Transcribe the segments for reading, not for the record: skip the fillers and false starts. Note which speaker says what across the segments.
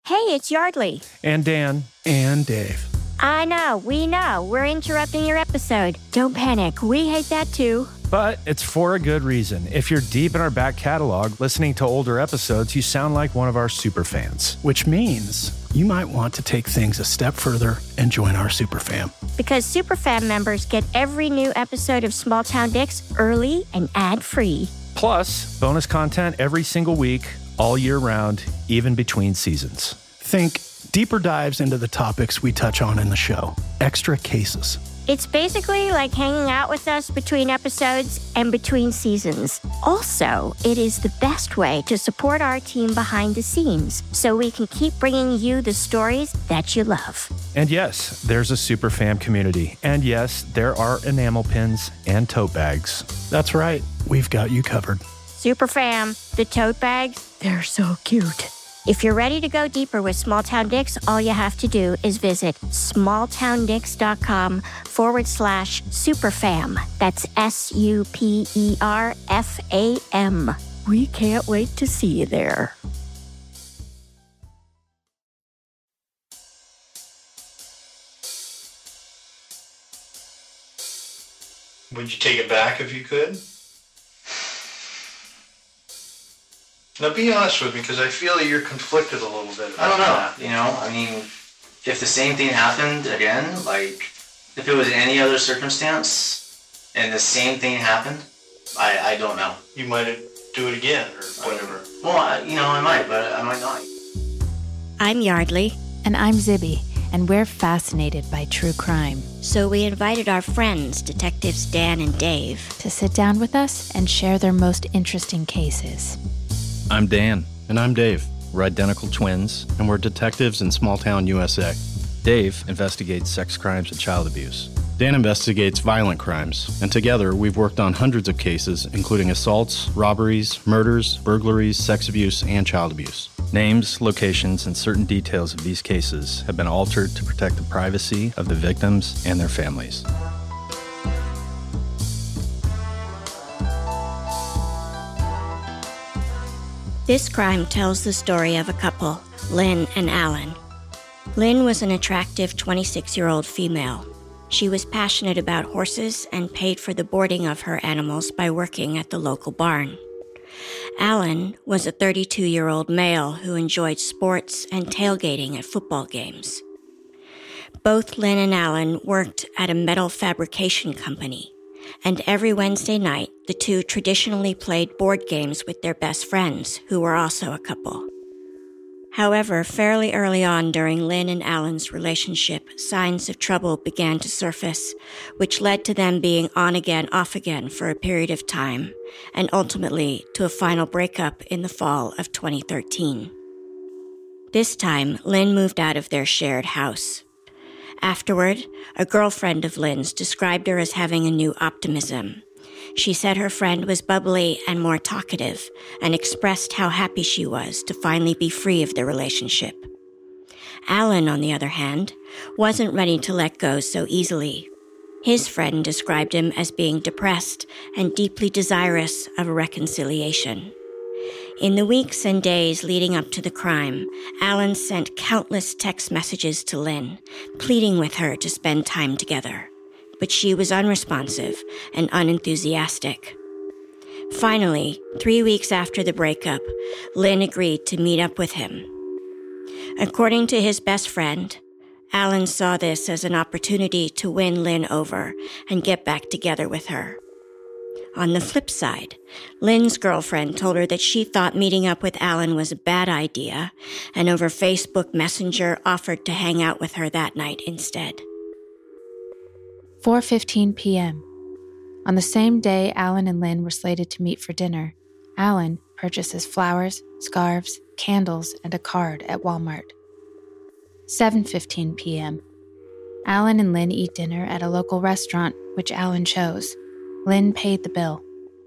Speaker 1: Hey, it's Yardley.
Speaker 2: And Dan.
Speaker 3: And Dave.
Speaker 1: I know, we know. We're interrupting your episode. Don't panic. We hate that too.
Speaker 2: But it's for a good reason. If you're deep in our back catalog, listening to older episodes, you sound like one of our super fans.
Speaker 3: Which means you might want to take things a step further and join our super fam.
Speaker 1: Because super fam members get every new episode of Small Town Dicks early and ad-free.
Speaker 2: Plus, bonus content every single week, all year round, even between seasons.
Speaker 3: Think deeper dives into the topics we touch on in the show. Extra cases.
Speaker 1: It's basically like hanging out with us between episodes and between seasons. Also, it is the best way to support our team behind the scenes so we can keep bringing you the stories that you love.
Speaker 2: And yes, there's a super fam community. And yes, there are enamel pins and tote bags.
Speaker 3: That's right. We've got you covered.
Speaker 1: Super fam, the tote bags, they're so cute. If you're ready to go deeper with Small Town Dicks, all you have to do is visit smalltowndicks.com/superfam. That's SUPERFAM. We can't wait to see you there.
Speaker 4: Would you take it back if you could? Now be honest with me, because I feel that you're conflicted a little bit.
Speaker 5: I don't know, I mean, if the same thing happened again, like, if it was any other circumstance, and the same thing happened, I don't know.
Speaker 4: You might do it again, or whatever.
Speaker 5: Well, I might, but I might not.
Speaker 1: I'm Yardley.
Speaker 6: And I'm Zibby, and we're fascinated by true crime.
Speaker 1: So we invited our friends, Detectives Dan and Dave,
Speaker 6: to sit down with us and share their most interesting cases.
Speaker 7: I'm Dan. And I'm Dave. We're identical twins, and we're detectives in small town USA. Dave investigates sex crimes and child abuse. Dan investigates violent crimes, and together we've worked on hundreds of cases, including assaults, robberies, murders, burglaries, sex abuse, and child abuse. Names, locations, and certain details of these cases have been altered to protect the privacy of the victims and their families.
Speaker 1: This crime tells the story of a couple, Lynn and Alan. Lynn was an attractive 26-year-old female. She was passionate about horses and paid for the boarding of her animals by working at the local barn. Alan was a 32-year-old male who enjoyed sports and tailgating at football games. Both Lynn and Alan worked at a metal fabrication company, and every Wednesday night, the two traditionally played board games with their best friends, who were also a couple. However, fairly early on during Lynn and Alan's relationship, signs of trouble began to surface, which led to them being on again, off again for a period of time, and ultimately to a final breakup in the fall of 2013. This time, Lynn moved out of their shared house. Afterward, a girlfriend of Lynn's described her as having a new optimism. She said her friend was bubbly and more talkative, and expressed how happy she was to finally be free of the relationship. Alan, on the other hand, wasn't ready to let go so easily. His friend described him as being depressed and deeply desirous of a reconciliation. In the weeks and days leading up to the crime, Alan sent countless text messages to Lynn, pleading with her to spend time together. But she was unresponsive and unenthusiastic. Finally, 3 weeks after the breakup, Lynn agreed to meet up with him. According to his best friend, Alan saw this as an opportunity to win Lynn over and get back together with her. On the flip side, Lynn's girlfriend told her that she thought meeting up with Alan was a bad idea, and over Facebook Messenger offered to hang out with her that night instead.
Speaker 6: 4:15 p.m. On the same day Alan and Lynn were slated to meet for dinner, Alan purchases flowers, scarves, candles, and a card at Walmart. 7:15 p.m. Alan and Lynn eat dinner at a local restaurant, which Alan chose. Lynn paid the bill.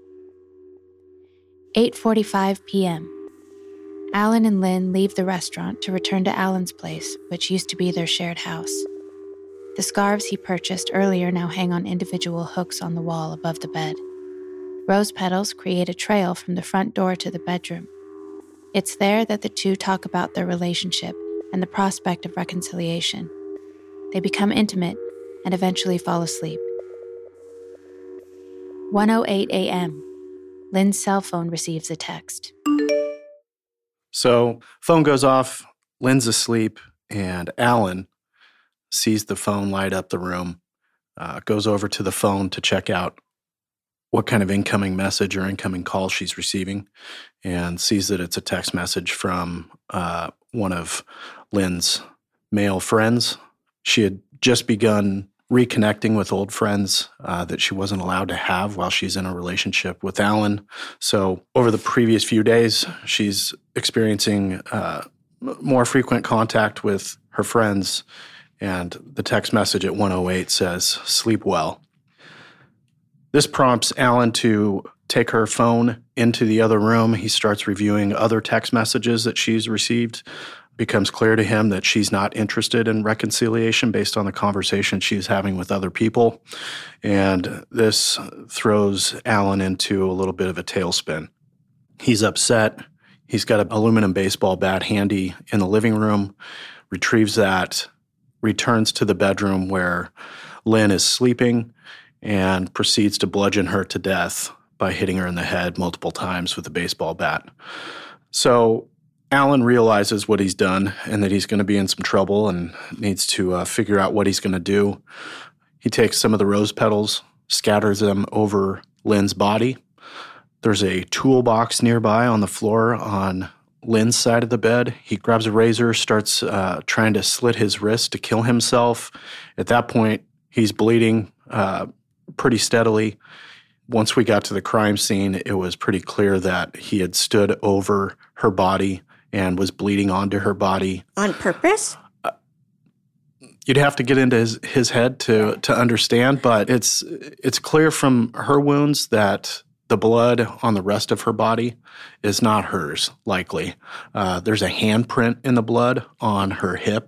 Speaker 6: 8:45 p.m. Alan and Lynn leave the restaurant to return to Alan's place, which used to be their shared house. The scarves he purchased earlier now hang on individual hooks on the wall above the bed. Rose petals create a trail from the front door to the bedroom. It's there that the two talk about their relationship and the prospect of reconciliation. They become intimate and eventually fall asleep. 1:08 a.m. Lynn's cell phone receives a text.
Speaker 3: So phone goes off, Lynn's asleep, and Alan sees the phone light up the room, goes over to the phone to check out what kind of incoming message or incoming call she's receiving, and sees that it's a text message from one of Lynn's male friends. She had just begun reconnecting with old friends that she wasn't allowed to have while she's in a relationship with Alan. So over the previous few days, she's experiencing more frequent contact with her friends, and the text message at 1:08 says, "Sleep well." This prompts Alan to take her phone into the other room. He starts reviewing other text messages that she's received. Becomes clear to him that she's not interested in reconciliation based on the conversation she's having with other people. And this throws Alan into a little bit of a tailspin. He's upset. He's got an aluminum baseball bat handy in the living room, retrieves that, returns to the bedroom where Lynn is sleeping, and proceeds to bludgeon her to death by hitting her in the head multiple times with a baseball bat. So Alan realizes what he's done and that he's going to be in some trouble and needs to figure out what he's going to do. He takes some of the rose petals, scatters them over Lynn's body. There's a toolbox nearby on the floor on Lynn's side of the bed. He grabs a razor, starts trying to slit his wrist to kill himself. At that point, he's bleeding pretty steadily. Once we got to the crime scene, it was pretty clear that he had stood over her body and was bleeding onto her body.
Speaker 1: On purpose?
Speaker 3: You'd have to get into his head to understand, but it's clear from her wounds that the blood on the rest of her body is not hers, likely. There's a handprint in the blood on her hip.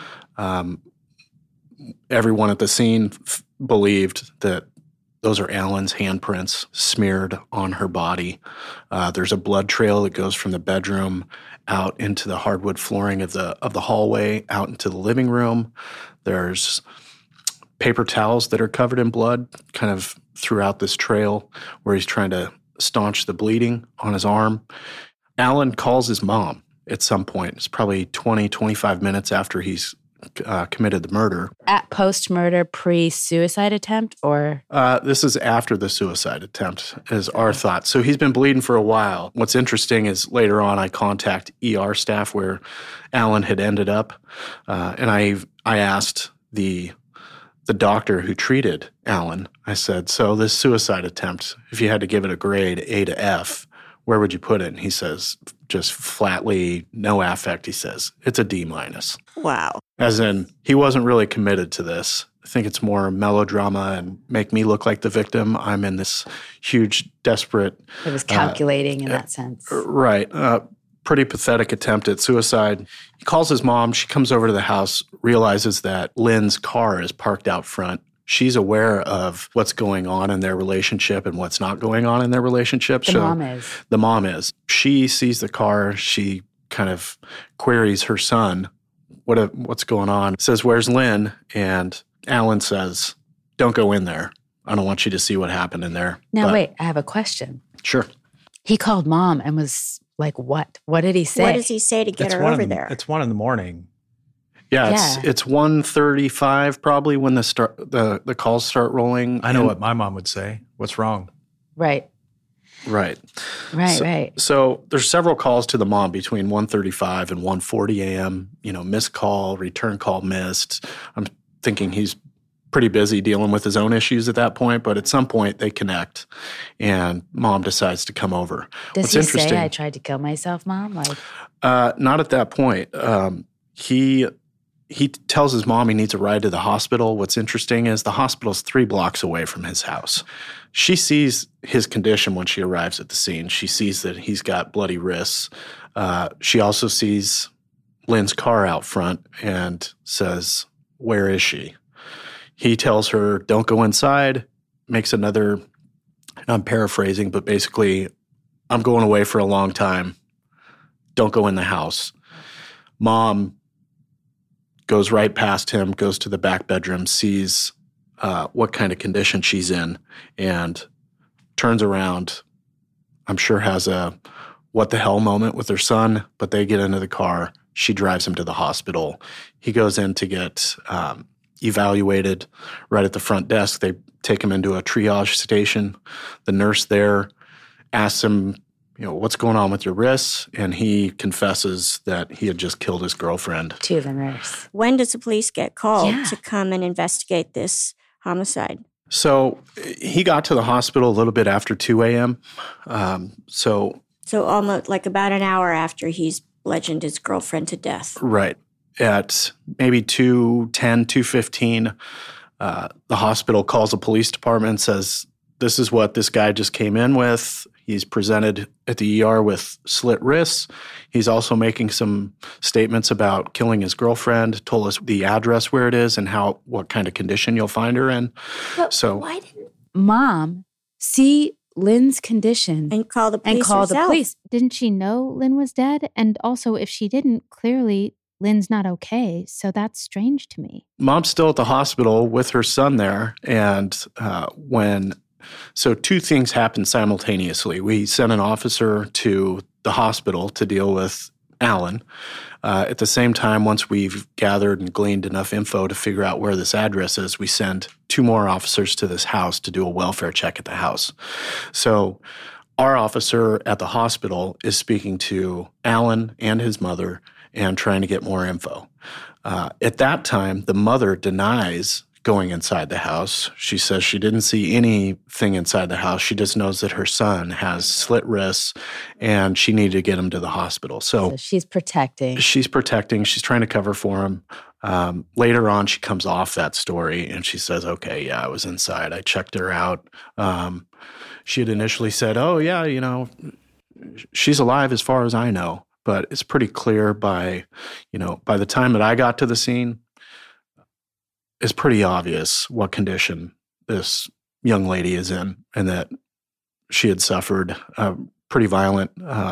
Speaker 3: Everyone at the scene believed that those are Alan's handprints smeared on her body. There's a blood trail that goes from the bedroom out into the hardwood flooring of the hallway, out into the living room. There's paper towels that are covered in blood kind of throughout this trail where he's trying to staunch the bleeding on his arm. Alan calls his mom at some point. It's probably 20, 25 minutes after he's committed the murder.
Speaker 8: At post-murder, pre-suicide attempt, or?
Speaker 3: This is after the suicide attempt, is our thought. So he's been bleeding for a while. What's interesting is later on I contact ER staff where Alan had ended up, and I asked the doctor who treated Alan, I said, so this suicide attempt, if you had to give it a grade A to F, where would you put it? And he says, just flatly, no affect, he says, it's a D-.
Speaker 1: Wow.
Speaker 3: As in, he wasn't really committed to this. I think it's more melodrama and make me look like the victim. I'm in this huge, desperate...
Speaker 8: It was calculating in that sense.
Speaker 3: Right. Pretty pathetic attempt at suicide. He calls his mom. She comes over to the house, realizes that Lynn's car is parked out front. She's aware of what's going on in their relationship and what's not going on in their relationship.
Speaker 8: The mom is.
Speaker 3: The mom is. She sees the car. She kind of queries her son, what's going on? Says, where's Lynn? And Alan says, don't go in there. I don't want you to see what happened in there.
Speaker 8: Now, wait, I have a question.
Speaker 3: Sure.
Speaker 8: He called mom and was like, what? What did he say?
Speaker 1: What does he say to get her over there?
Speaker 2: It's 1 a.m.
Speaker 3: Yeah, it's 1:35 probably when the calls start rolling.
Speaker 2: I know what my mom would say. What's wrong?
Speaker 8: Right.
Speaker 3: Right.
Speaker 8: Right.
Speaker 3: So there's several calls to the mom between 1:35 and 1:40 a.m. Missed call, return call missed. I'm thinking he's pretty busy dealing with his own issues at that point, but at some point they connect and mom decides to come over.
Speaker 8: Does he say, I tried to kill myself, mom?
Speaker 3: Not at that point. He tells his mom he needs a ride to the hospital. What's interesting is the hospital's 3 blocks away from his house. She sees his condition when she arrives at the scene. She sees that he's got bloody wrists. She also sees Lynn's car out front and says, where is she? He tells her, don't go inside, makes another, I'm paraphrasing, but basically, I'm going away for a long time. Don't go in the house. Mom goes right past him, goes to the back bedroom, sees what kind of condition she's in, and turns around. I'm sure has a what the hell moment with her son, but they get into the car. She drives him to the hospital. He goes in to get evaluated right at the front desk. They take him into a triage station. The nurse there asks him, what's going on with your wrists? And he confesses that he had just killed his girlfriend.
Speaker 8: To the nurse.
Speaker 1: When does the police get called to come and investigate this homicide?
Speaker 3: So he got to the hospital a little bit after 2 a.m. So
Speaker 1: almost like about an hour after he's bludgeoned his girlfriend to death.
Speaker 3: Right. At maybe 2:10, 2:15, the hospital calls the police department and says, this is what this guy just came in with. He's presented at the ER with slit wrists. He's also making some statements about killing his girlfriend, told us the address where it is and what kind of condition you'll find her in.
Speaker 8: But
Speaker 3: so
Speaker 8: why didn't Mom see Lynn's condition
Speaker 1: and call the police?
Speaker 6: Didn't she know Lynn was dead? And also, if she didn't, clearly Lynn's not okay. So that's strange to me.
Speaker 3: Mom's still at the hospital with her son there. And So two things happened simultaneously. We sent an officer to the hospital to deal with Alan. At the same time, once we've gathered and gleaned enough info to figure out where this address is, we send 2 more officers to this house to do a welfare check at the house. So our officer at the hospital is speaking to Alan and his mother and trying to get more info. At that time, the mother denies going inside the house. She says she didn't see anything inside the house. She just knows that her son has slit wrists and she needed to get him to the hospital. So
Speaker 8: she's protecting.
Speaker 3: She's protecting. She's trying to cover for him. Later on, she comes off that story and she says, okay, yeah, I was inside. I checked her out. She had initially said, oh, yeah, she's alive as far as I know. But it's pretty clear by the time that I got to the scene, it's pretty obvious what condition this young lady is in and that she had suffered a pretty violent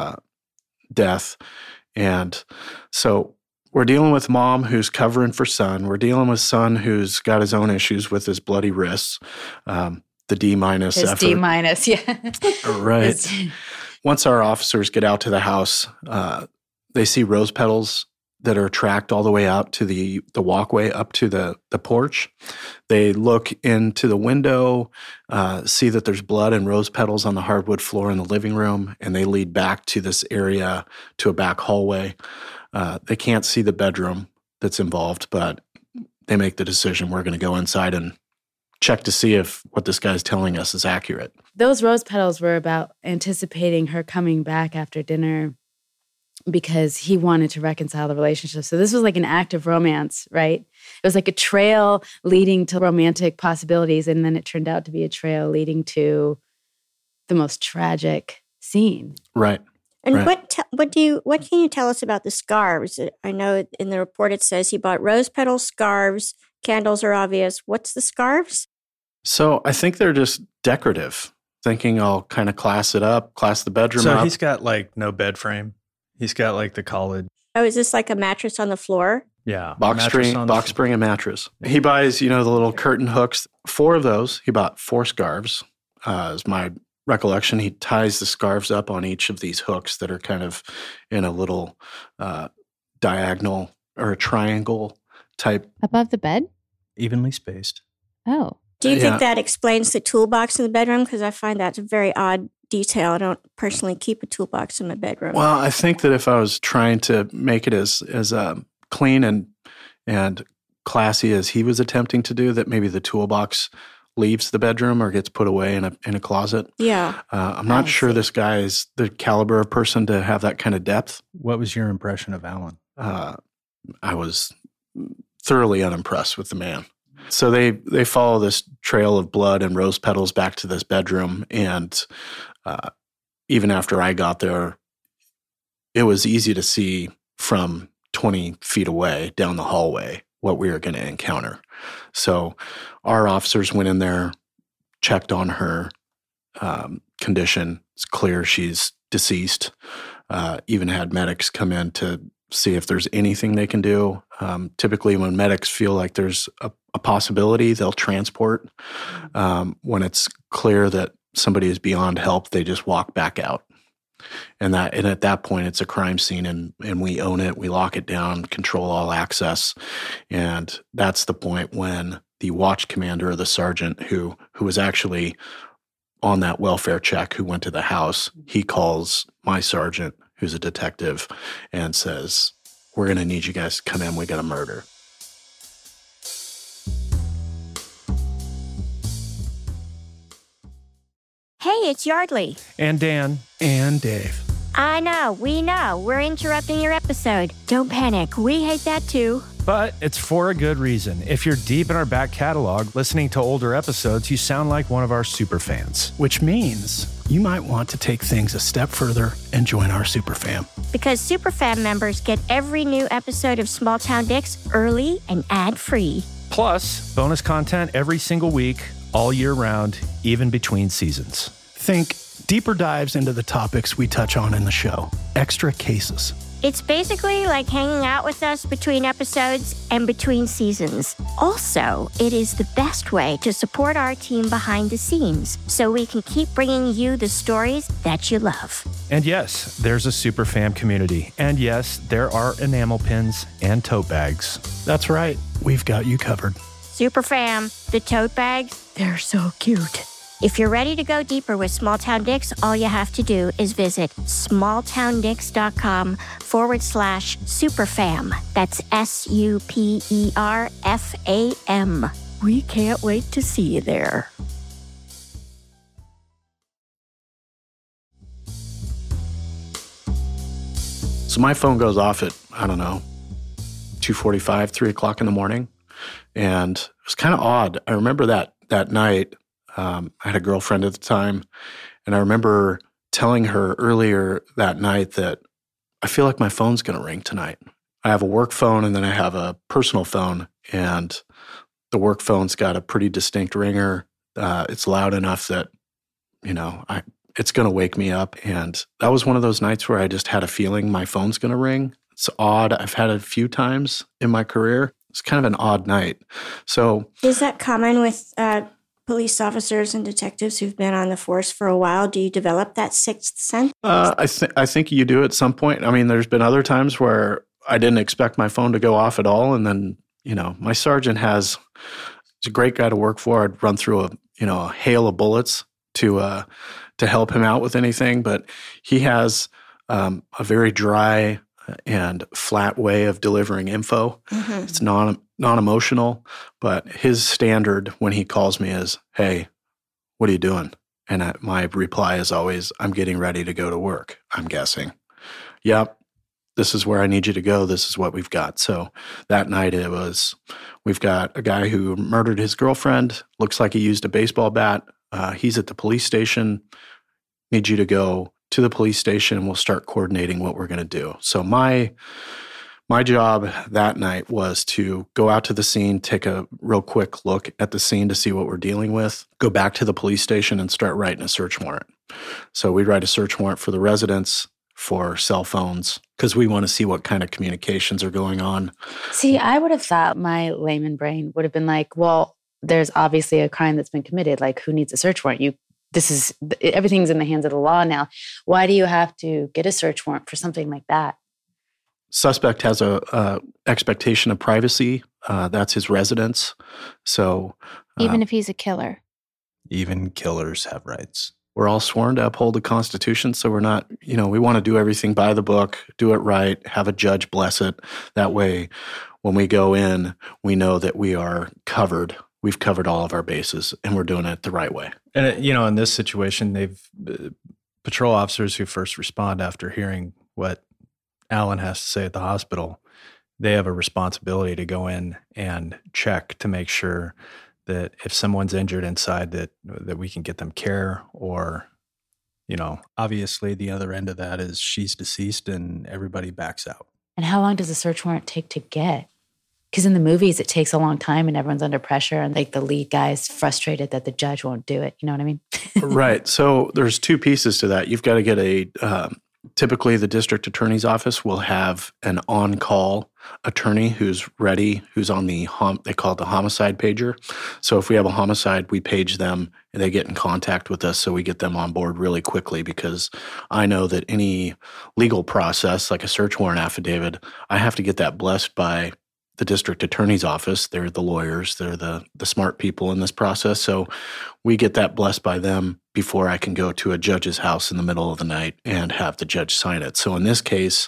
Speaker 3: death. And so we're dealing with mom who's covering for son. We're dealing with son who's got his own issues with his bloody wrists, the D- effort.
Speaker 8: His D-, yeah.
Speaker 3: Right. Once our officers get out to the house, they see rose petals that are tracked all the way out to the walkway up to the porch. They look into the window, see that there's blood and rose petals on the hardwood floor in the living room, and they lead back to this area to a back hallway. They can't see the bedroom that's involved, but they make the decision, we're going to go inside and check to see if what this guy's telling us is accurate.
Speaker 8: Those rose petals were about anticipating her coming back after dinner because he wanted to reconcile the relationship. So this was like an act of romance, right? It was like a trail leading to romantic possibilities, and then it turned out to be a trail leading to the most tragic scene.
Speaker 3: Right.
Speaker 1: And
Speaker 3: right.
Speaker 1: What can you tell us about the scarves? I know in the report it says he bought rose petal scarves. Candles are obvious. What's the scarves?
Speaker 3: So I think they're just decorative, thinking I'll kind of class the bedroom up.
Speaker 2: So he's got like no bed frame. He's got like the college.
Speaker 1: Oh, is this like a mattress on the floor?
Speaker 2: Yeah.
Speaker 3: Box spring and mattress. He buys, the little curtain hooks. 4 of those. He bought 4 scarves, is my recollection. He ties the scarves up on each of these hooks that are kind of in a little diagonal or a triangle type.
Speaker 6: Above the bed?
Speaker 2: Evenly spaced.
Speaker 6: Oh.
Speaker 1: Do you think that explains the toolbox in the bedroom? Because I find that's a very odd detail. I don't personally keep a toolbox in my bedroom.
Speaker 3: Well, I think that if I was trying to make it as clean and classy as he was attempting to do, that maybe the toolbox leaves the bedroom or gets put away in a closet.
Speaker 1: Yeah.
Speaker 3: I'm not sure this guy is the caliber of person to have that kind of depth.
Speaker 2: What was your impression of Alan?
Speaker 3: I was thoroughly unimpressed with the man. So they follow this trail of blood and rose petals back to this bedroom, and even after I got there, it was easy to see from 20 feet away down the hallway what we were going to encounter. So our officers went in there, checked on her condition. It's clear she's deceased. Even had medics come in to see if there's anything they can do. Typically, when medics feel like there's a possibility, they'll transport. When it's clear that somebody is beyond help, they just walk back out. And at that point, it's a crime scene, and we own it. We lock it down, control all access, and that's the point when the watch commander or the sergeant who was actually on that welfare check, who went to the house, he calls my sergeant, who's a detective, and says, "We're going to need you guys to come in. We got a murder."
Speaker 1: Hey, it's Yardley.
Speaker 2: And Dan.
Speaker 9: And Dave.
Speaker 1: I know, we know. We're interrupting your episode. Don't panic. We hate that too.
Speaker 2: But it's for a good reason. If you're deep in our back catalog, listening to older episodes, you sound like one of our super fans.
Speaker 9: Which means you might want to take things a step further and join our super fam.
Speaker 1: Because super fam members get every new episode of Small Town Dicks early and ad-free.
Speaker 2: Plus, bonus content every single week, all year round, even between seasons.
Speaker 9: Think deeper dives into the topics we touch on in the show. Extra cases.
Speaker 1: It's basically like hanging out with us between episodes and between seasons. Also, it is the best way to support our team behind the scenes so we can keep bringing you the stories that you love.
Speaker 2: And yes, there's a super fam community. And yes, there are enamel pins and tote bags.
Speaker 9: That's right. We've got you covered.
Speaker 1: Super fam, the tote bags, they're so cute. If you're ready to go deeper with Small Town Dicks, all you have to do is visit smalltowndicks.com/superfam. That's SUPERFAM. We can't wait to see you there.
Speaker 3: So my phone goes off at, 2:45, 3 o'clock in the morning. And it was kind of odd. I remember that night, I had a girlfriend at the time, and I remember telling her earlier that night that I feel like my phone's going to ring tonight. I have a work phone and then I have a personal phone, and the work phone's got a pretty distinct ringer. It's loud enough that, it's going to wake me up. And that was one of those nights where I just had a feeling my phone's going to ring. It's odd. I've had it a few times in my career. It's kind of an odd night. So
Speaker 1: is that common with police officers and detectives who've been on the force for a while? Do you develop that sixth sense?
Speaker 3: I think you do at some point. I mean, there's been other times where I didn't expect my phone to go off at all, and then my sergeant he's a great guy to work for. I'd run through a hail of bullets to help him out with anything, but he has a very dry and flat way of delivering info. Mm-hmm. It's non-emotional, but his standard when he calls me is, "Hey, what are you doing?" And my reply is always, "I'm getting ready to go to work, I'm guessing." "Yep, this is where I need you to go. This is what we've got." So that night we've got a guy who murdered his girlfriend. Looks like he used a baseball bat. He's at the police station. Need you to go to the police station, and we'll start coordinating what we're going to do. So my job that night was to go out to the scene, take a real quick look at the scene to see what we're dealing with, go back to the police station and start writing a search warrant. So we write a search warrant for the residents, for cell phones, because we want to see what kind of communications are going on.
Speaker 8: See, I would have thought my layman brain would have been like, well, there's obviously a crime that's been committed. Like, who needs a search warrant? Everything's in the hands of the law now. Why do you have to get a search warrant for something like that?
Speaker 3: Suspect has a expectation of privacy. That's his residence. So
Speaker 6: even if he's a killer.
Speaker 7: Even killers have rights.
Speaker 3: We're all sworn to uphold the Constitution, so we're not, we want to do everything by the book, do it right, have a judge bless it. That way, when we go in, we know that we are covered. We've covered all of our bases, and we're doing it the right way.
Speaker 2: And, in this situation, patrol officers who first respond after hearing what Alan has to say at the hospital, they have a responsibility to go in and check to make sure that if someone's injured inside, that we can get them care, or,
Speaker 7: Obviously, the other end of that is she's deceased and everybody backs out.
Speaker 8: And how long does a search warrant take to get? Because in the movies, it takes a long time and everyone's under pressure, and the lead guy is frustrated that the judge won't do it. You know what I mean?
Speaker 3: Right. So there's two pieces to that. You've got to get a typically the district attorney's office will have an on-call attorney who's ready, who's on the, they call it the homicide pager. So if we have a homicide, we page them and they get in contact with us, so we get them on board really quickly, because I know that any legal process, like a search warrant affidavit, I have to get that blessed by the district attorney's office. They're the lawyers. They're the smart people in this process. So we get that blessed by them before I can go to a judge's house in the middle of the night and have the judge sign it. So in this case,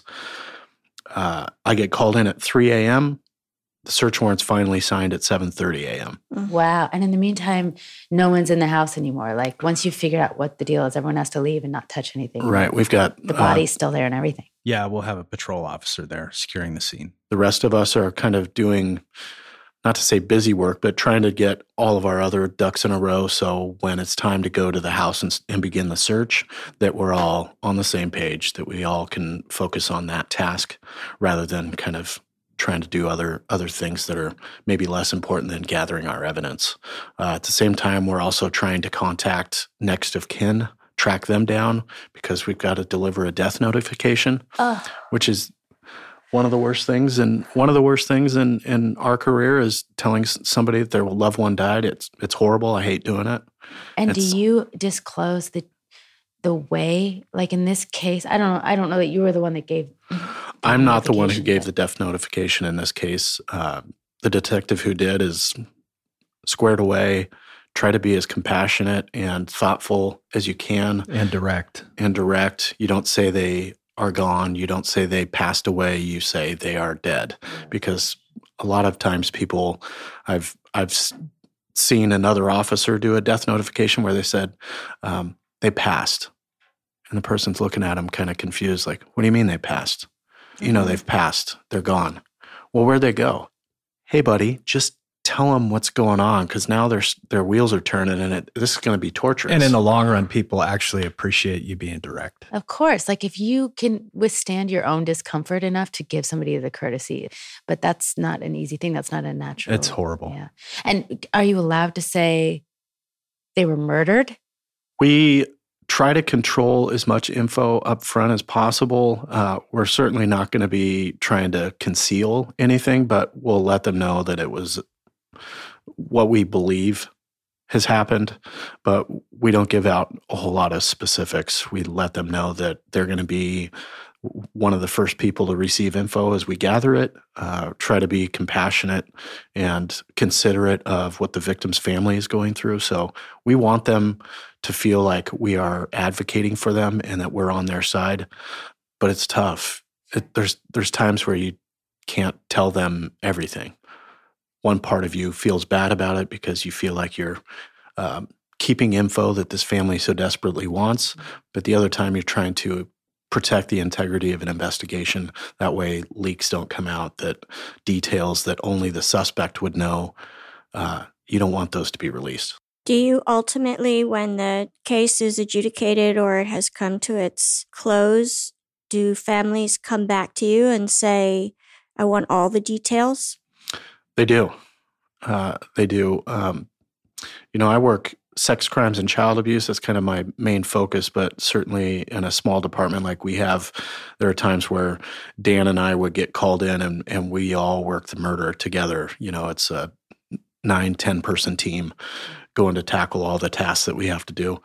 Speaker 3: I get called in at 3 a.m. The search warrant's finally signed at 7:30 a.m.
Speaker 8: Wow. And in the meantime, no one's in the house anymore. Like, once you figure out what the deal is, everyone has to leave and not touch anything.
Speaker 3: Right. We've got
Speaker 8: the body's still there and everything.
Speaker 2: Yeah, we'll have a patrol officer there securing the scene.
Speaker 3: The rest of us are kind of doing, not to say busy work, but trying to get all of our other ducks in a row, so when it's time to go to the house and begin the search, that we're all on the same page, that we all can focus on that task rather than kind of trying to do other things that are maybe less important than gathering our evidence. At the same time, we're also trying to contact next of kin, track them down, because we've got to deliver a death notification, which is one of the worst things. And one of the worst things in our career is telling somebody that their loved one died. It's horrible. I hate doing it.
Speaker 8: And do you disclose the way, like in this case, I don't know that you were the one that gave.
Speaker 3: I'm not the one who gave the death notification in this case. The detective who did is squared away. Try to be as compassionate and thoughtful as you can.
Speaker 2: And direct.
Speaker 3: You don't say they are gone. You don't say they passed away. You say they are dead. Because a lot of times people, I've seen another officer do a death notification where they said they passed. And the person's looking at them kind of confused, like, what do you mean they passed? You know, they've passed. They're gone. Well, where'd they go? Hey, buddy, just tell them what's going on, because now their wheels are turning and this is going to be torturous.
Speaker 2: And in the long run, people actually appreciate you being direct.
Speaker 8: Of course. Like, if you can withstand your own discomfort enough to give somebody the courtesy, but that's not an easy thing. That's not a natural.
Speaker 2: It's horrible.
Speaker 8: Yeah. And are you allowed to say they were murdered?
Speaker 3: We try to control as much info up front as possible. We're certainly not going to be trying to conceal anything, but we'll let them know that it was what we believe has happened, but we don't give out a whole lot of specifics. We let them know that they're going to be one of the first people to receive info as we gather it, try to be compassionate and considerate of what the victim's family is going through. So we want them to feel like we are advocating for them and that we're on their side, but it's tough. There's times where you can't tell them everything. One part of you feels bad about it because you feel like you're keeping info that this family so desperately wants, but the other time you're trying to protect the integrity of an investigation. That way leaks don't come out, that details that only the suspect would know. You don't want those to be released.
Speaker 1: Do you ultimately, when the case is adjudicated or it has come to its close, do families come back to you and say, I want all the details?
Speaker 3: They do. They do. I work sex crimes and child abuse. That's kind of my main focus, but certainly in a small department like we have, there are times where Dan and I would get called in and we all work the murder together. It's a 9-10 person team going to tackle all the tasks that we have to do.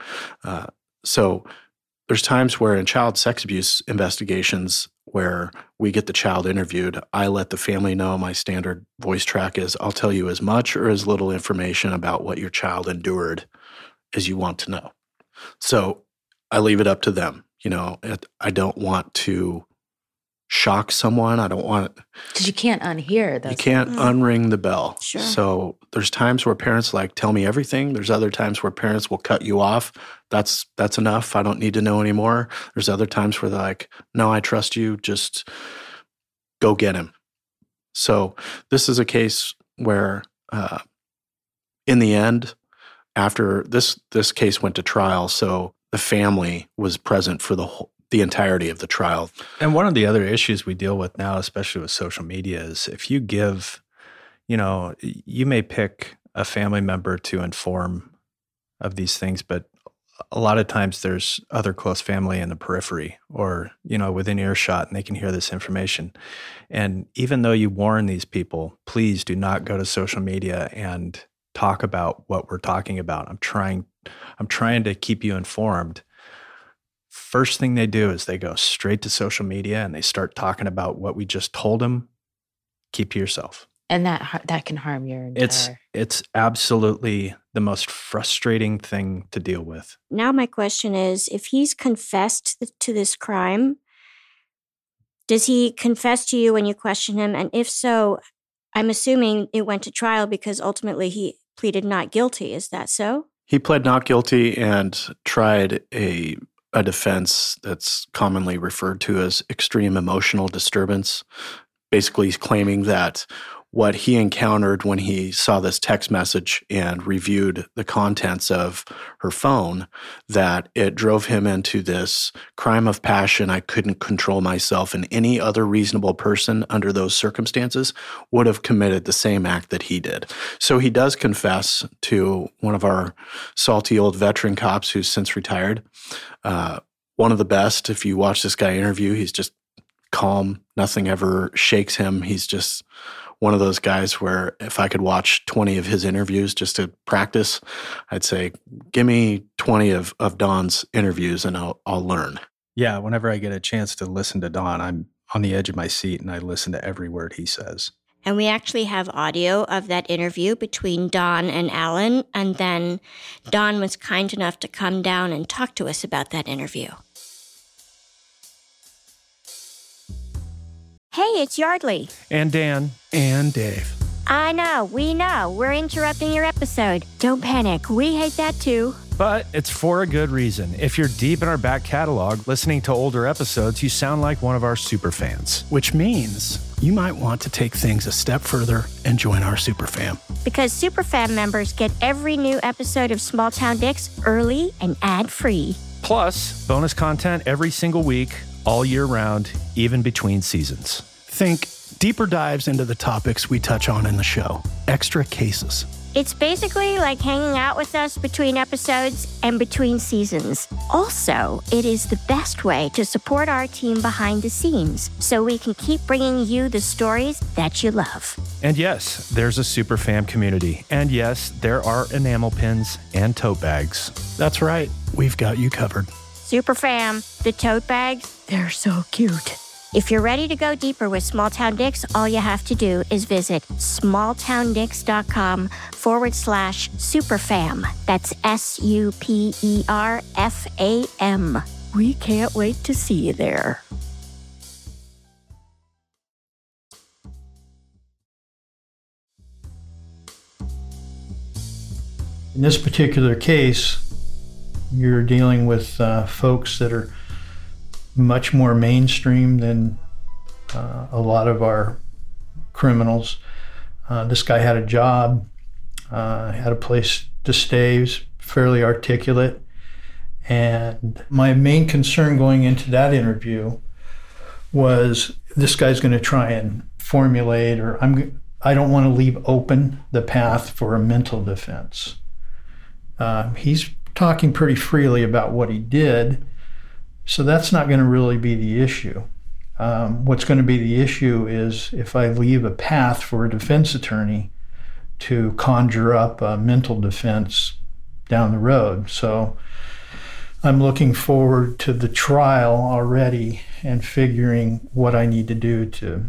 Speaker 3: So there's times where in child sex abuse investigations where we get the child interviewed, I let the family know. My standard voice track is, I'll tell you as much or as little information about what your child endured as you want to know. So I leave it up to them. I don't want to shock someone. I don't want it.
Speaker 8: Because you can't unhear those.
Speaker 3: You can't unring the bell.
Speaker 1: Sure.
Speaker 3: So there's times where parents tell me everything. There's other times where parents will cut you off. That's enough. I don't need to know anymore. There's other times where they're like, no, I trust you. Just go get him. So this is a case where in the end, after this case went to trial, so the family was present for the entirety of the trial.
Speaker 2: And one of the other issues we deal with now, especially with social media, is if you give, you may pick a family member to inform of these things, but a lot of times there's other close family in the periphery or, within earshot, and they can hear this information. And even though you warn these people, please do not go to social media and talk about what we're talking about. I'm trying to keep you informed. First thing they do is they go straight to social media and they start talking about what we just told them. Keep to yourself.
Speaker 8: And that can harm your entire...
Speaker 2: It's absolutely the most frustrating thing to deal with.
Speaker 1: Now my question is, if he's confessed to this crime, does he confess to you when you question him? And if so, I'm assuming it went to trial because ultimately he pleaded not guilty. Is that so?
Speaker 3: He pled not guilty and tried a defense that's commonly referred to as extreme emotional disturbance. Basically, he's claiming that what he encountered when he saw this text message and reviewed the contents of her phone, that it drove him into this crime of passion. I couldn't control myself, and any other reasonable person under those circumstances would have committed the same act that he did. So he does confess to one of our salty old veteran cops who's since retired. One of the best. If you watch this guy interview, he's just calm. Nothing ever shakes him. He's just one of those guys where if I could watch 20 of his interviews just to practice, I'd say, give me 20 of Don's interviews and I'll learn.
Speaker 2: Yeah, whenever I get a chance to listen to Don, I'm on the edge of my seat and I listen to every word he says.
Speaker 1: And we actually have audio of that interview between Don and Alan. And then Don was kind enough to come down and talk to us about that interview. Hey, it's Yardley.
Speaker 9: And Dan. And Dave.
Speaker 1: I know, we know. We're interrupting your episode. Don't panic. We hate that too.
Speaker 9: But it's for a good reason. If you're deep in our back catalog, listening to older episodes, you sound like one of our super fans. Which means you might want to take things a step further and join our super fam.
Speaker 1: Because super fam members get every new episode of Small Town Dicks early and ad-free.
Speaker 9: Plus, bonus content every single week, all year round, even between seasons. Think deeper dives into the topics we touch on in the show. Extra cases.
Speaker 1: It's basically like hanging out with us between episodes and between seasons. Also, it is the best way to support our team behind the scenes so we can keep bringing you the stories that you love.
Speaker 9: And yes, there's a super fam community. And yes, there are enamel pins and tote bags. That's right. We've got you covered.
Speaker 1: Super fam, the tote bags, they're so cute. If you're ready to go deeper with Small Town Dicks, all you have to do is visit smalltowndicks.com/superfam. That's SUPERFAM. We can't wait to see you there.
Speaker 10: In this particular case, you're dealing with folks that are much more mainstream than a lot of our criminals. This guy had a job, had a place to stay, he was fairly articulate. And my main concern going into that interview was this guy's going to try and formulate, or I don't want to leave open the path for a mental defense. He's talking pretty freely about what he did, so that's not going to really be the issue. What's going to be the issue is if I leave a path for a defense attorney to conjure up a mental defense down the road. So I'm looking forward to the trial already and figuring what I need to do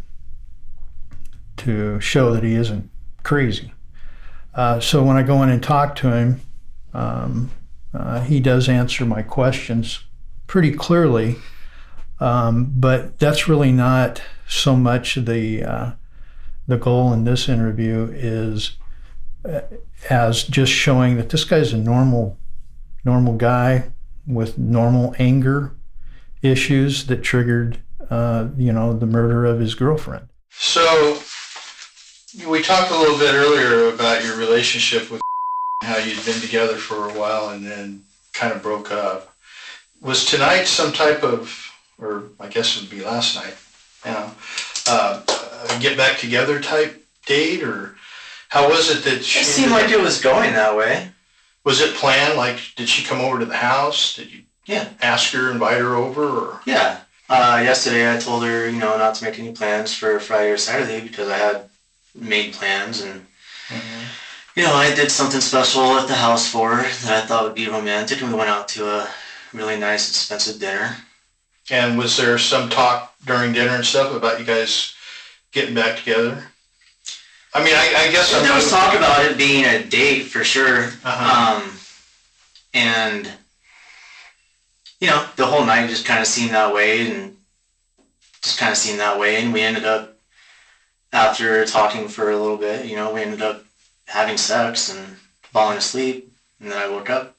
Speaker 10: to show that he isn't crazy. So when I go in and talk to him, he does answer my questions pretty clearly, but that's really not so much the goal in this interview is as just showing that this guy's a normal guy with normal anger issues that triggered the murder of his girlfriend.
Speaker 4: So we talked a little bit earlier about your relationship with how you'd been together for a while and then kind of broke up. Was tonight some type of, or I guess it would be last night, a get back together type date, or how was it that
Speaker 5: It seemed like it was going that way.
Speaker 4: Was it planned? Like, did she come over to the house? Did you ask her, invite her over? Or?
Speaker 5: Yeah. Yesterday I told her, not to make any plans for Friday or Saturday because I had made plans and, I did something special at the house for her that I thought would be romantic, and we went out to a really nice, expensive dinner.
Speaker 4: And was there some talk during dinner and stuff about you guys getting back together? I mean, I guess...
Speaker 5: There was talk about it being a date for sure. And... the whole night just kind of seemed that way, and we ended up, after talking for a little bit, we ended up having sex and falling asleep, and then I woke up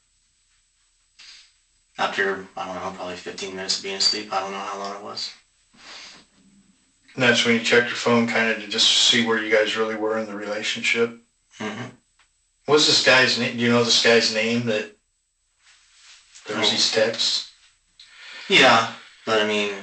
Speaker 5: after, I don't know, probably 15 minutes of being asleep. I don't know how long it was.
Speaker 4: And that's when you checked your phone kind of to just see where you guys really were in the relationship? What's this guy's name? Do you know this guy's name that there was these texts?
Speaker 5: Yeah, but I mean,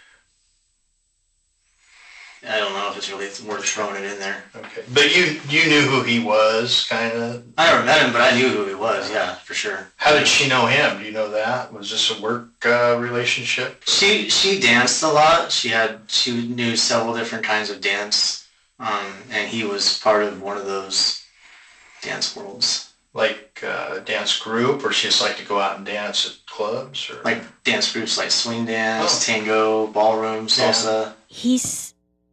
Speaker 5: I don't know if it's really worth throwing it in there.
Speaker 4: Okay, but you knew who he was, kind of?
Speaker 5: I never met him, but I knew who he was, yeah, for sure.
Speaker 4: How did she know him? Do you know that? Was this a work relationship?
Speaker 5: She danced a lot. She knew several different kinds of dance, and he was part of one of those dance worlds.
Speaker 4: Like a dance group, or she just like to go out and dance at clubs? Or?
Speaker 5: Like dance groups like swing dance, tango, ballroom, salsa.
Speaker 1: He's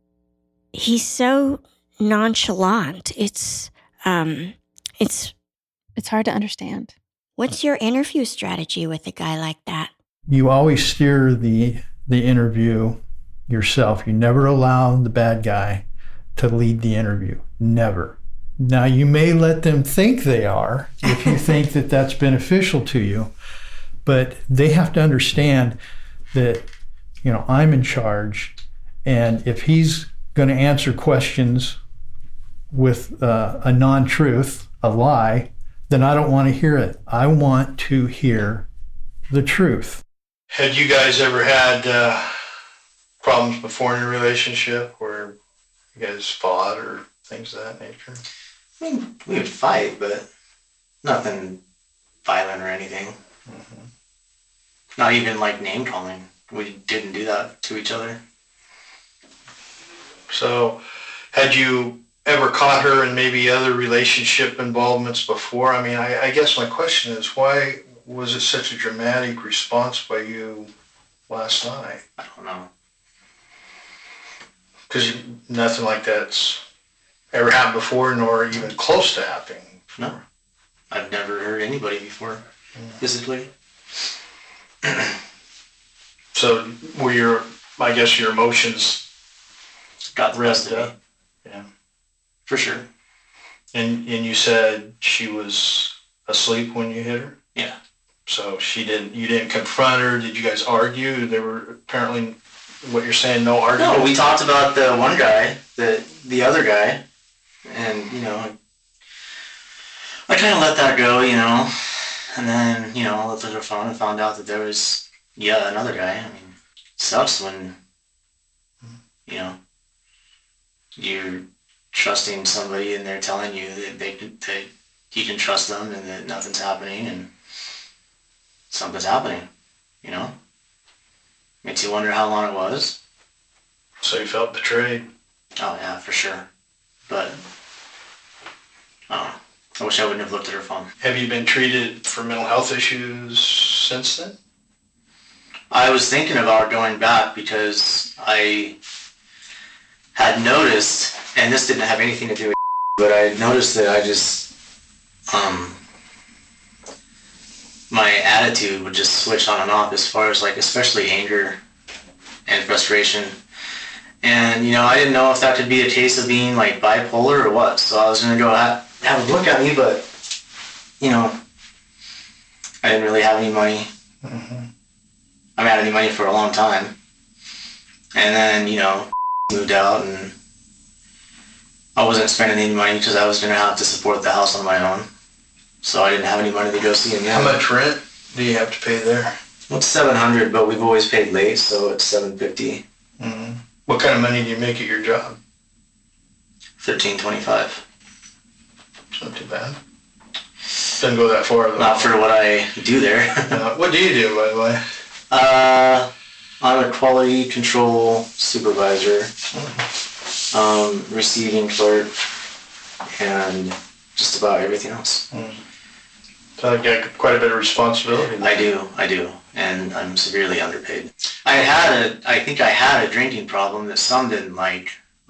Speaker 1: so nonchalant. It's hard
Speaker 6: to understand.
Speaker 1: What's your interview strategy with a guy like that?
Speaker 10: You always steer the interview yourself. You never allow the bad guy to lead the interview. Never. Now, you may let them think they are if you think that that's beneficial to you, but they have to understand that, I'm in charge, and if he's going to answer questions with a non-truth, a lie, then I don't want to hear it. I want to hear the truth.
Speaker 4: Had you guys ever had problems before in your relationship where you guys fought or things of that nature?
Speaker 5: I mean, we would fight, but nothing violent or anything. Not even like name calling. We didn't do that to each other.
Speaker 4: So, had you ever caught her in maybe other relationship involvements before? I mean, I guess my question is, why was it such a dramatic response by you last night?
Speaker 5: I don't know.
Speaker 4: Because nothing like that's ever happened before, nor even close to happening.
Speaker 5: No. I've never heard anybody before, physically.
Speaker 4: So, were your emotions
Speaker 5: got the rest of
Speaker 4: me? Yeah.
Speaker 5: For sure.
Speaker 4: And you said she was asleep when you hit her?
Speaker 5: Yeah.
Speaker 4: So you didn't confront her? Did you guys argue? There were apparently, what you're saying, no argument?
Speaker 5: No, we talked about the one guy, the other guy, and, I kind of let that go, and then, I looked at her phone and found out that there was, another guy. I mean, it sucks when, you're trusting somebody and they're telling you that you can trust them and that nothing's happening and something's happening, Makes you wonder how long it was.
Speaker 4: So you felt betrayed?
Speaker 5: Oh, yeah, for sure. But, I don't know. I wish I wouldn't have looked at her phone.
Speaker 4: Have you been treated for mental health issues since then?
Speaker 5: I was thinking about going back because I had noticed, and this didn't have anything to do with but I noticed that I just, my attitude would just switch on and off as far as especially anger and frustration. And, I didn't know if that could be a case of being bipolar or what. So I was going to go have a look at me, but, I didn't really have any money. I haven't had any money for a long time. And then, moved out and I wasn't spending any money because I was going to have to support the house on my own. So I didn't have any money to go see him yet.
Speaker 4: How much rent do you have to pay there?
Speaker 5: Well, it's $700, but we've always paid late, so it's $750.
Speaker 4: What kind of money do you make at your job?
Speaker 5: $13.25.
Speaker 4: It's not too bad. Doesn't go that far, though.
Speaker 5: Not for what I do there.
Speaker 4: What do you do, by the way?
Speaker 5: I'm a quality control supervisor, receiving clerk, and just about everything else.
Speaker 4: So you got quite a bit of responsibility.
Speaker 5: I do, and I'm severely underpaid. I think I had a drinking problem that some didn't like,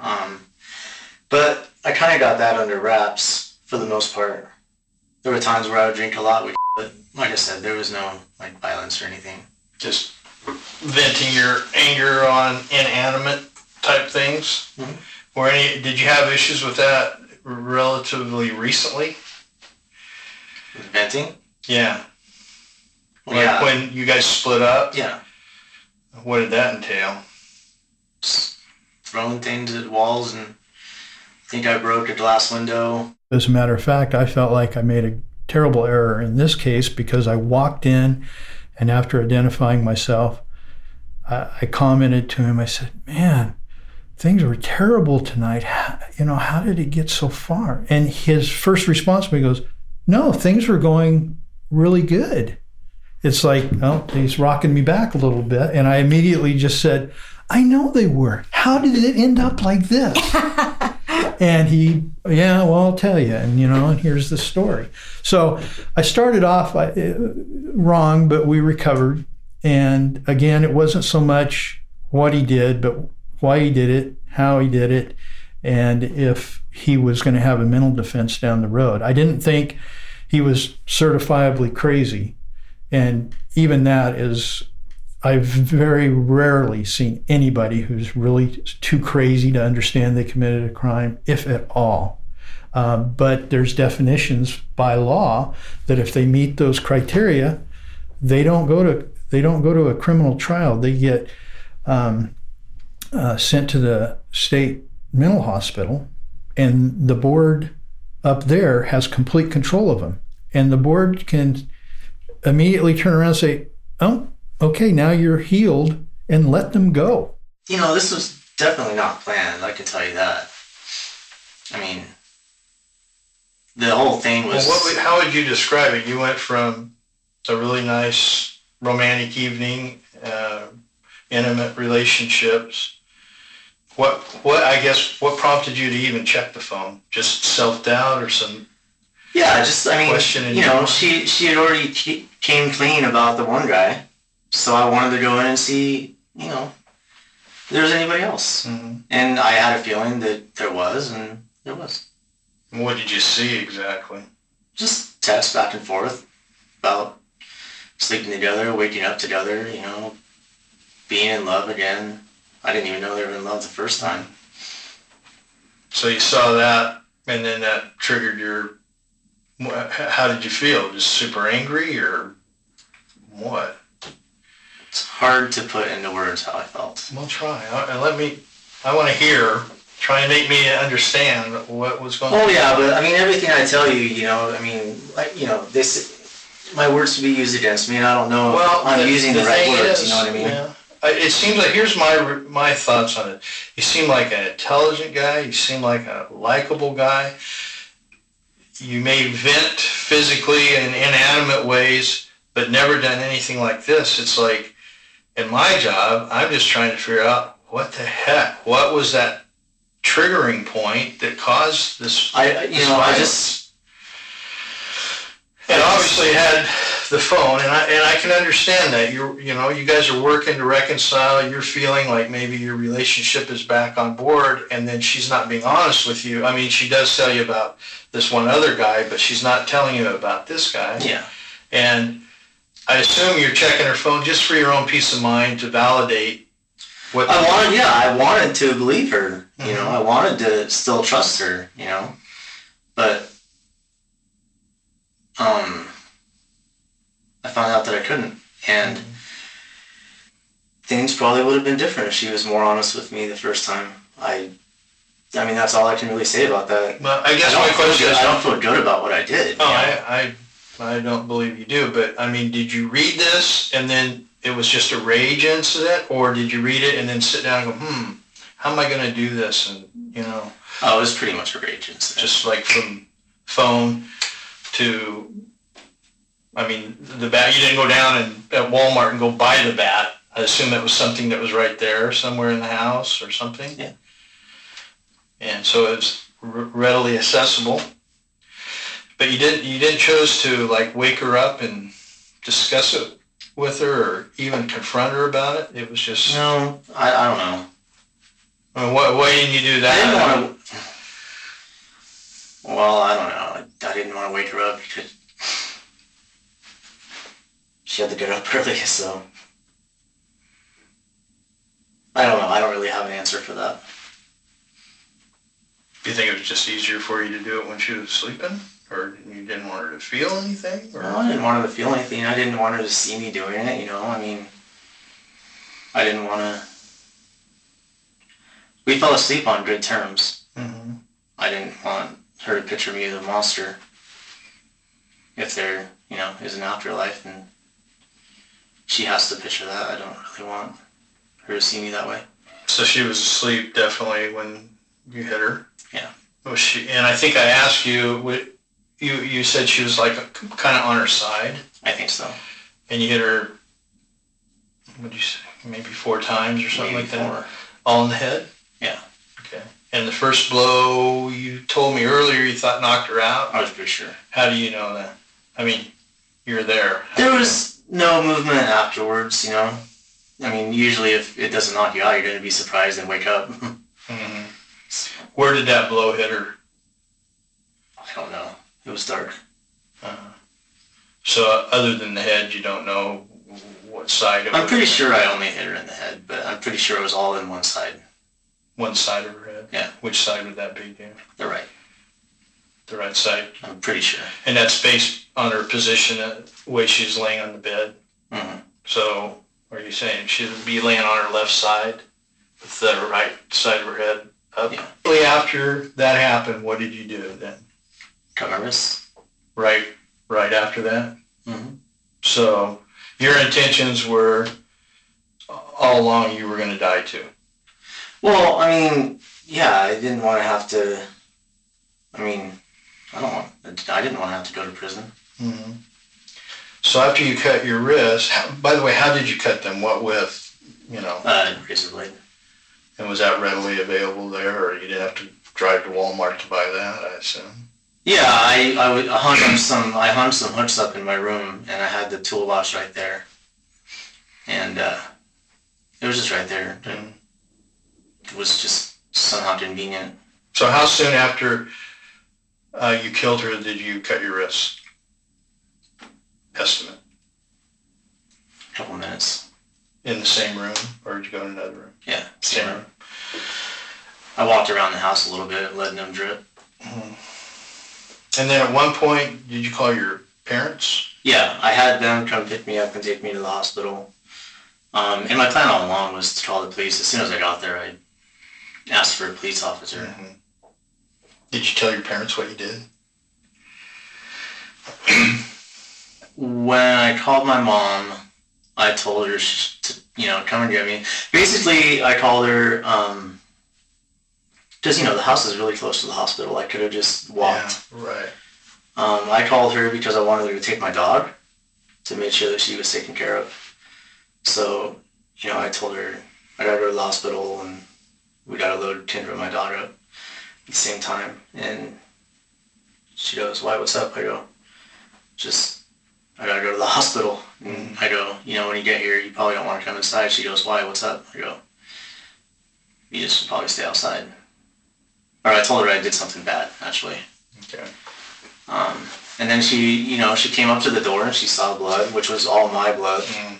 Speaker 5: but I kind of got that under wraps for the most part. There were times where I would drink a lot, but like I said, there was no like violence or anything.
Speaker 4: Just venting your anger on inanimate type things. Did you have issues with that relatively recently?
Speaker 5: Venting?
Speaker 4: Yeah.
Speaker 5: Yeah.
Speaker 4: When you guys split up?
Speaker 5: Yeah.
Speaker 4: What did that entail?
Speaker 5: Just throwing things at walls, and I think I broke a glass window.
Speaker 10: As a matter of fact, I felt like I made a terrible error in this case because I walked in, and after identifying myself, I commented to him, I said, man, things were terrible tonight. How did it get so far? And his first response to me goes, no, things were going really good. It's like, well, he's rocking me back a little bit. And I immediately just said, I know they were. How did it end up like this? And he, yeah, well, I'll tell you. And, and here's the story. So I started off wrong, but we recovered. And again, it wasn't so much what he did, but why he did it, how he did it, and if he was going to have a mental defense down the road. I didn't think he was certifiably crazy. And even that is, I've very rarely seen anybody who's really too crazy to understand they committed a crime, if at all. But there's definitions by law that if they meet those criteria, they don't go to a criminal trial. They get sent to the state mental hospital, and the board up there has complete control of them. And the board can immediately turn around and say, oh, okay, now you're healed, and let them go.
Speaker 5: This was definitely not planned, I can tell you that. I mean, the whole thing was...
Speaker 4: Well, how would you describe it? You went from a really nice romantic evening, intimate relationships. What prompted you to even check the phone? Just self-doubt or some...
Speaker 5: Yeah,
Speaker 4: question
Speaker 5: she had already came clean about the one guy, so I wanted to go in and see, if there was anybody else. Mm-hmm. And I had a feeling that there was, and there was.
Speaker 4: What did you see exactly?
Speaker 5: Just text back and forth about sleeping together, waking up together, being in love again. I didn't even know they were in love the first time.
Speaker 4: So you saw that, and then that triggered your... How did you feel? Just super angry, or what?
Speaker 5: It's hard to put into words how I felt.
Speaker 4: Well, try. I want to hear. Try and make me understand what was going on.
Speaker 5: Oh, yeah, but everything I tell you, my words to be used against me, and I don't know if I'm using the right words, you know what I mean?
Speaker 4: Yeah. It seems like, here's my thoughts on it. You seem like an intelligent guy. You seem like a likable guy. You may vent physically in inanimate ways, but never done anything like this. It's like, in my job, I'm just trying to figure out what the heck, what was that triggering point that caused this? And obviously had the phone, and I can understand that. You guys are working to reconcile. You're feeling like maybe your relationship is back on board, and then she's not being honest with you. I mean, she does tell you about this one other guy, but she's not telling you about this guy.
Speaker 5: Yeah.
Speaker 4: And I assume you're checking her phone just for your own peace of mind to validate what...
Speaker 5: I wanted to believe her. Mm-hmm. I wanted to still trust her, But I found out that I couldn't. And things probably would have been different if she was more honest with me the first time. That's all I can really say about that.
Speaker 4: Well, I guess my question is...
Speaker 5: I don't feel good about what I did.
Speaker 4: Oh, I don't believe you do, but did you read this and then it was just a rage incident, or did you read it and then sit down and go, how am I going to do this? And,
Speaker 5: Oh, it was pretty much a rage incident.
Speaker 4: Just like from phone to I mean, the bat, you didn't go down at Walmart and go buy the bat. I assume it was something that was right there somewhere in the house or something.
Speaker 5: Yeah.
Speaker 4: And so it was readily accessible. But you didn't choose to like wake her up and discuss it with her or even confront her about it. It was just
Speaker 5: No, I don't know.
Speaker 4: I mean, why didn't you do that?
Speaker 5: I didn't want to. Well, I don't know. I didn't want to wake her up because she had to get up early. So I don't know. I don't really have an answer for that.
Speaker 4: Do you think it was just easier for you to do it when she was sleeping? Or you didn't want her to feel anything? Or?
Speaker 5: No, I didn't want her to feel anything. I didn't want her to see me doing it, you know. I mean, I didn't want to... We fell asleep on good terms.
Speaker 4: Mm-hmm.
Speaker 5: I didn't want her to picture me as a monster. If there, you know, is an afterlife, and she has to picture that. I don't really want her to see me that way.
Speaker 4: So she was asleep definitely when you hit her?
Speaker 5: Yeah.
Speaker 4: Was she? And I think I asked you, you said she was like kind of on her side.
Speaker 5: I think so.
Speaker 4: And you hit her, what did you say, maybe 4 times or something
Speaker 5: Maybe
Speaker 4: like that?
Speaker 5: 4.
Speaker 4: All in the head?
Speaker 5: Yeah.
Speaker 4: Okay. And the first blow, you told me earlier you thought knocked her out?
Speaker 5: I was pretty sure.
Speaker 4: How do you know that? I mean, you're there.
Speaker 5: There was no movement afterwards, you know. I mean, usually if it doesn't knock you out, you're going to be surprised and wake up.
Speaker 4: Mm-hmm. Where did that blow hit her?
Speaker 5: I don't know. It was dark.
Speaker 4: So other than the head, you don't know what side it was?
Speaker 5: I'm pretty sure I only hit her in the head, but I'm pretty sure it was all in one side.
Speaker 4: One side of her head?
Speaker 5: Yeah.
Speaker 4: Which side would that be, Dan?
Speaker 5: The right.
Speaker 4: The right side?
Speaker 5: I'm pretty sure.
Speaker 4: And that's based on her position, the way she's laying on the bed?
Speaker 5: Mm-hmm.
Speaker 4: So are you saying she would be laying on her left side with the right side of her head up?
Speaker 5: Yeah.
Speaker 4: Shortly after that happened, what did you do then?
Speaker 5: Cut my wrist.
Speaker 4: Right after that?
Speaker 5: Mm-hmm.
Speaker 4: So your intentions were all along you were going to die too?
Speaker 5: Well, I mean, yeah, I didn't want to have to, I mean, I didn't want to have to go to prison.
Speaker 4: Mm-hmm. So after you cut your wrist, by the way, how did you cut them? What with, you know?
Speaker 5: Razor blade.
Speaker 4: And was that readily available there, or you didn't have to drive to Walmart to buy that, I assume?
Speaker 5: Yeah, I hung some hooks up in my room, and I had the toolbox right there. And it was just right there.
Speaker 4: Mm-hmm.
Speaker 5: It was just somehow convenient.
Speaker 4: So how soon after you killed her did you cut your wrist? Estimate.
Speaker 5: A couple minutes.
Speaker 4: In the same room, or did you go in another room?
Speaker 5: Yeah, same room. I walked around the house a little bit, letting them drip.
Speaker 4: Mm-hmm. And then at one point, did you call your parents?
Speaker 5: Yeah, I had them come pick me up and take me to the hospital. And my plan all along was to call the police. As soon as I got there, I asked for a police officer.
Speaker 4: Mm-hmm. Did you tell your parents what you did?
Speaker 5: When I called my mom, I told her to, come and get me. Basically, I called her, because, the house is really close to the hospital. I could have just walked.
Speaker 4: Yeah, right.
Speaker 5: I called her because I wanted her to take my dog to make sure that she was taken care of. So, I told her I gotta go to the hospital and we gotta load Tinder and my dog up at the same time. And she goes, "Why, what's up?" I go, I gotta go to the hospital. And I go, when you get here, you probably don't want to come inside. She goes, "Why, what's up?" I go, "You just should probably stay outside." Or I told her I did something bad, actually.
Speaker 4: Okay.
Speaker 5: And then she, she came up to the door and she saw blood, which was all my blood.
Speaker 4: Mm.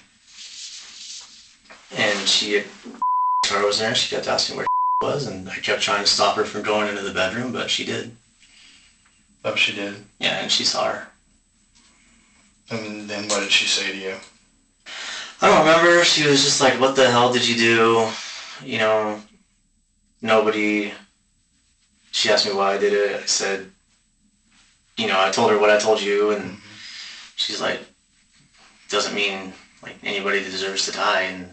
Speaker 5: And she was there and she kept asking where was, and I kept trying to stop her from going into the bedroom, but she did.
Speaker 4: Oh, she did?
Speaker 5: Yeah, and she saw her.
Speaker 4: And then what did she say to you?
Speaker 5: I don't remember. She was just like, "What the hell did you do?" Nobody... She asked me why I did it. I said, I told her what I told you, and she's like, "Doesn't mean like anybody deserves to die." And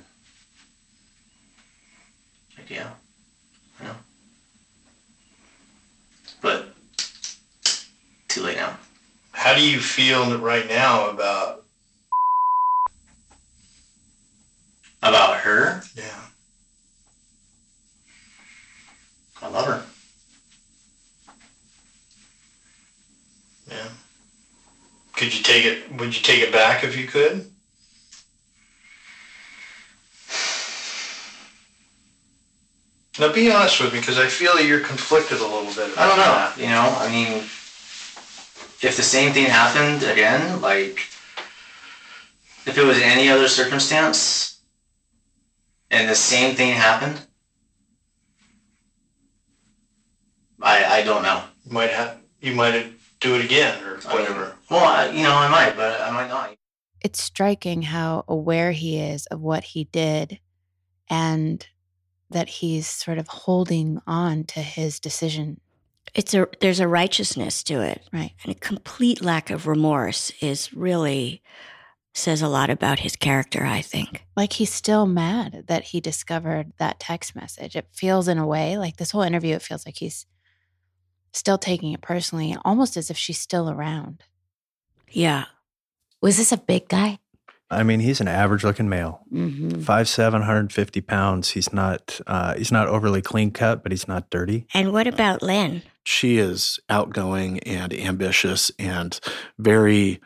Speaker 5: like, yeah, I know, but too late now.
Speaker 4: How do you feel right now about
Speaker 5: her?
Speaker 4: Yeah.
Speaker 5: I love her.
Speaker 4: Yeah. Would you take it back if you could? Now be honest with me, because I feel that you're conflicted a little bit.
Speaker 5: I don't know. You know, I mean, if the same thing happened again, like, if it was any other circumstance, and the same thing happened, I don't know.
Speaker 4: You might do it again or whatever.
Speaker 5: I might, but I might not.
Speaker 6: It's striking how aware he is of what he did and that he's sort of holding on to his decision.
Speaker 1: There's a righteousness to it.
Speaker 6: Right.
Speaker 1: And a complete lack of remorse says a lot about his character, I think.
Speaker 6: Like he's still mad that he discovered that text message. It feels in a way, like this whole interview, it feels like he's still taking it personally, almost as if she's still around.
Speaker 1: Yeah.
Speaker 6: Was this a big guy?
Speaker 2: I mean, he's an average-looking male, 5'7", 150 pounds. He's not overly clean-cut, but he's not dirty.
Speaker 1: And what about Lynn?
Speaker 3: She is outgoing and ambitious and very.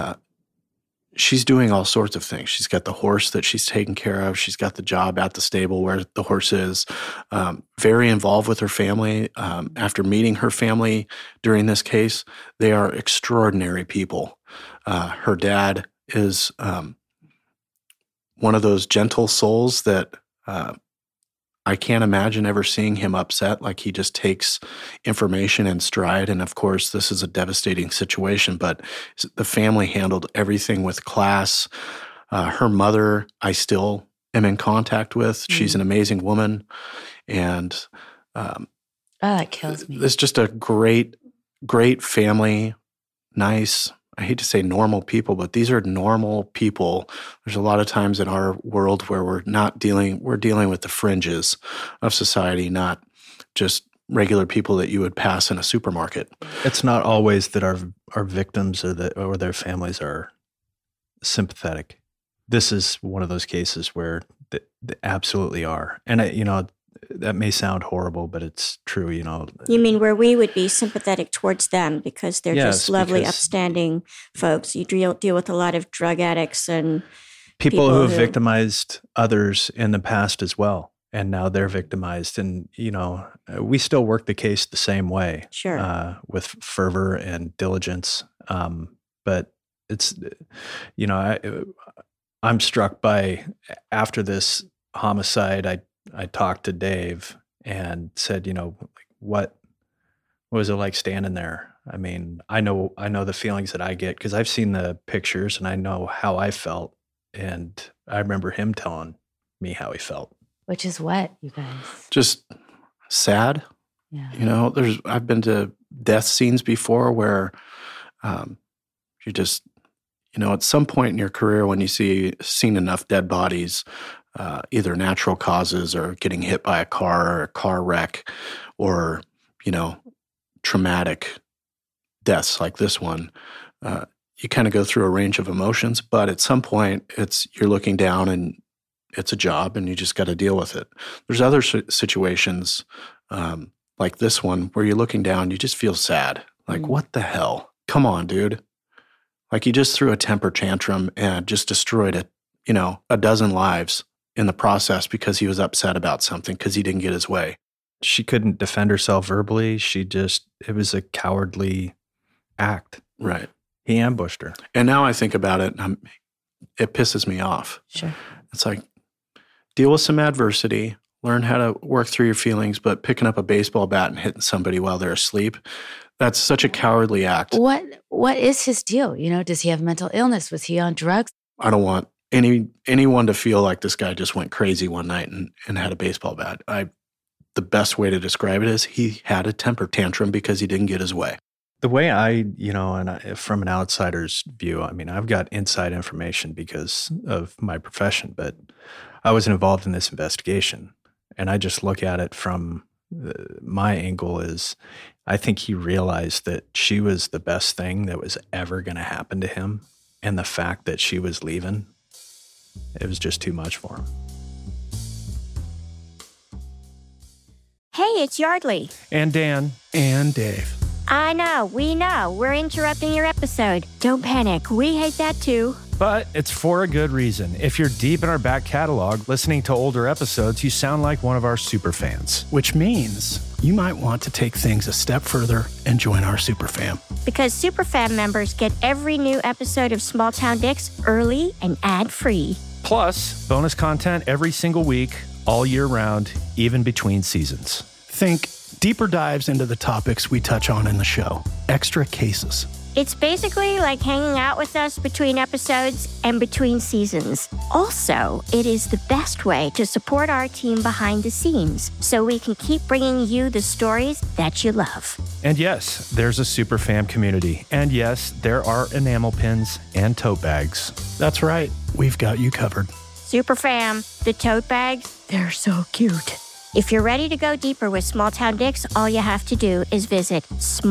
Speaker 3: She's doing all sorts of things. She's got the horse that she's taking care of. She's got the job at the stable where the horse is. Very involved with her family. After meeting her family during this case, they are extraordinary people. Her dad is one of those gentle souls that I can't imagine ever seeing him upset. Like he just takes information in stride. And of course, this is a devastating situation, but the family handled everything with class. Her mother, I still am in contact with. She's an amazing woman. And
Speaker 6: that kills me.
Speaker 3: It's just a great, great family. Nice. I hate to say normal people, but these are normal people. There's a lot of times in our world where we're dealing with the fringes of society, not just regular people that you would pass in a supermarket.
Speaker 2: It's not always that our victims or their families are sympathetic. This is one of those cases where they absolutely are. And that may sound horrible, but it's true,
Speaker 1: You mean where we would be sympathetic towards them because they're just lovely, upstanding folks. You deal with a lot of drug addicts and
Speaker 2: people who have victimized others in the past as well. And now they're victimized. And, we still work the case the same way.
Speaker 1: Sure.
Speaker 2: With fervor and diligence. But it's, I'm struck by, after this homicide, I talked to Dave and said, what was it like standing there? I mean, I know the feelings that I get because I've seen the pictures and I know how I felt. And I remember him telling me how he felt.
Speaker 6: Which is what, you guys?
Speaker 3: Just sad.
Speaker 6: Yeah.
Speaker 3: I've been to death scenes before where you just, at some point in your career when you seen enough dead bodies, either natural causes or getting hit by a car or a car wreck or, traumatic deaths like this one, you kind of go through a range of emotions, but at some point you're looking down and it's a job and you just got to deal with it. There's other situations like this one where you're looking down, you just feel sad. Like, what the hell? Come on, dude. Like you just threw a temper tantrum and just destroyed a dozen lives in the process because he was upset about something because he didn't get his way.
Speaker 2: She couldn't defend herself verbally. It was a cowardly act.
Speaker 3: Right.
Speaker 2: He ambushed her.
Speaker 3: And now I think about it, it pisses me off.
Speaker 6: Sure.
Speaker 3: It's like, deal with some adversity, learn how to work through your feelings, but picking up a baseball bat and hitting somebody while they're asleep, that's such a cowardly act.
Speaker 6: What is his deal? Does he have mental illness? Was he on drugs?
Speaker 3: I don't want anyone to feel like this guy just went crazy one night and had a baseball bat. The best way to describe it is he had a temper tantrum because he didn't get his way.
Speaker 2: The way from an outsider's view, I mean, I've got inside information because of my profession, but I wasn't involved in this investigation. And I just look at it from my angle is I think he realized that she was the best thing that was ever going to happen to him. And the fact that she was leaving, it was just too much for him.
Speaker 1: Hey, it's Yardley.
Speaker 9: And Dan. And Dave.
Speaker 1: I know, we know. We're interrupting your episode. Don't panic. We hate that too.
Speaker 9: But it's for a good reason. If you're deep in our back catalog, listening to older episodes, you sound like one of our super fans.
Speaker 10: Which means you might want to take things a step further and join our super fam.
Speaker 1: Because super fam members get every new episode of Small Town Dicks early and ad-free.
Speaker 9: Plus, bonus content every single week, all year round, even between seasons.
Speaker 10: Think deeper dives into the topics we touch on in the show. Extra cases.
Speaker 1: It's basically like hanging out with us between episodes and between seasons. Also, it is the best way to support our team behind the scenes so we can keep bringing you the stories that you love.
Speaker 9: And yes, there's a super fam community. And yes, there are enamel pins and tote bags.
Speaker 10: That's right. We've got you covered.
Speaker 1: Super fam, the tote bags, they're so cute. If you're ready to go deeper with Small Town Dicks, all you have to do is visit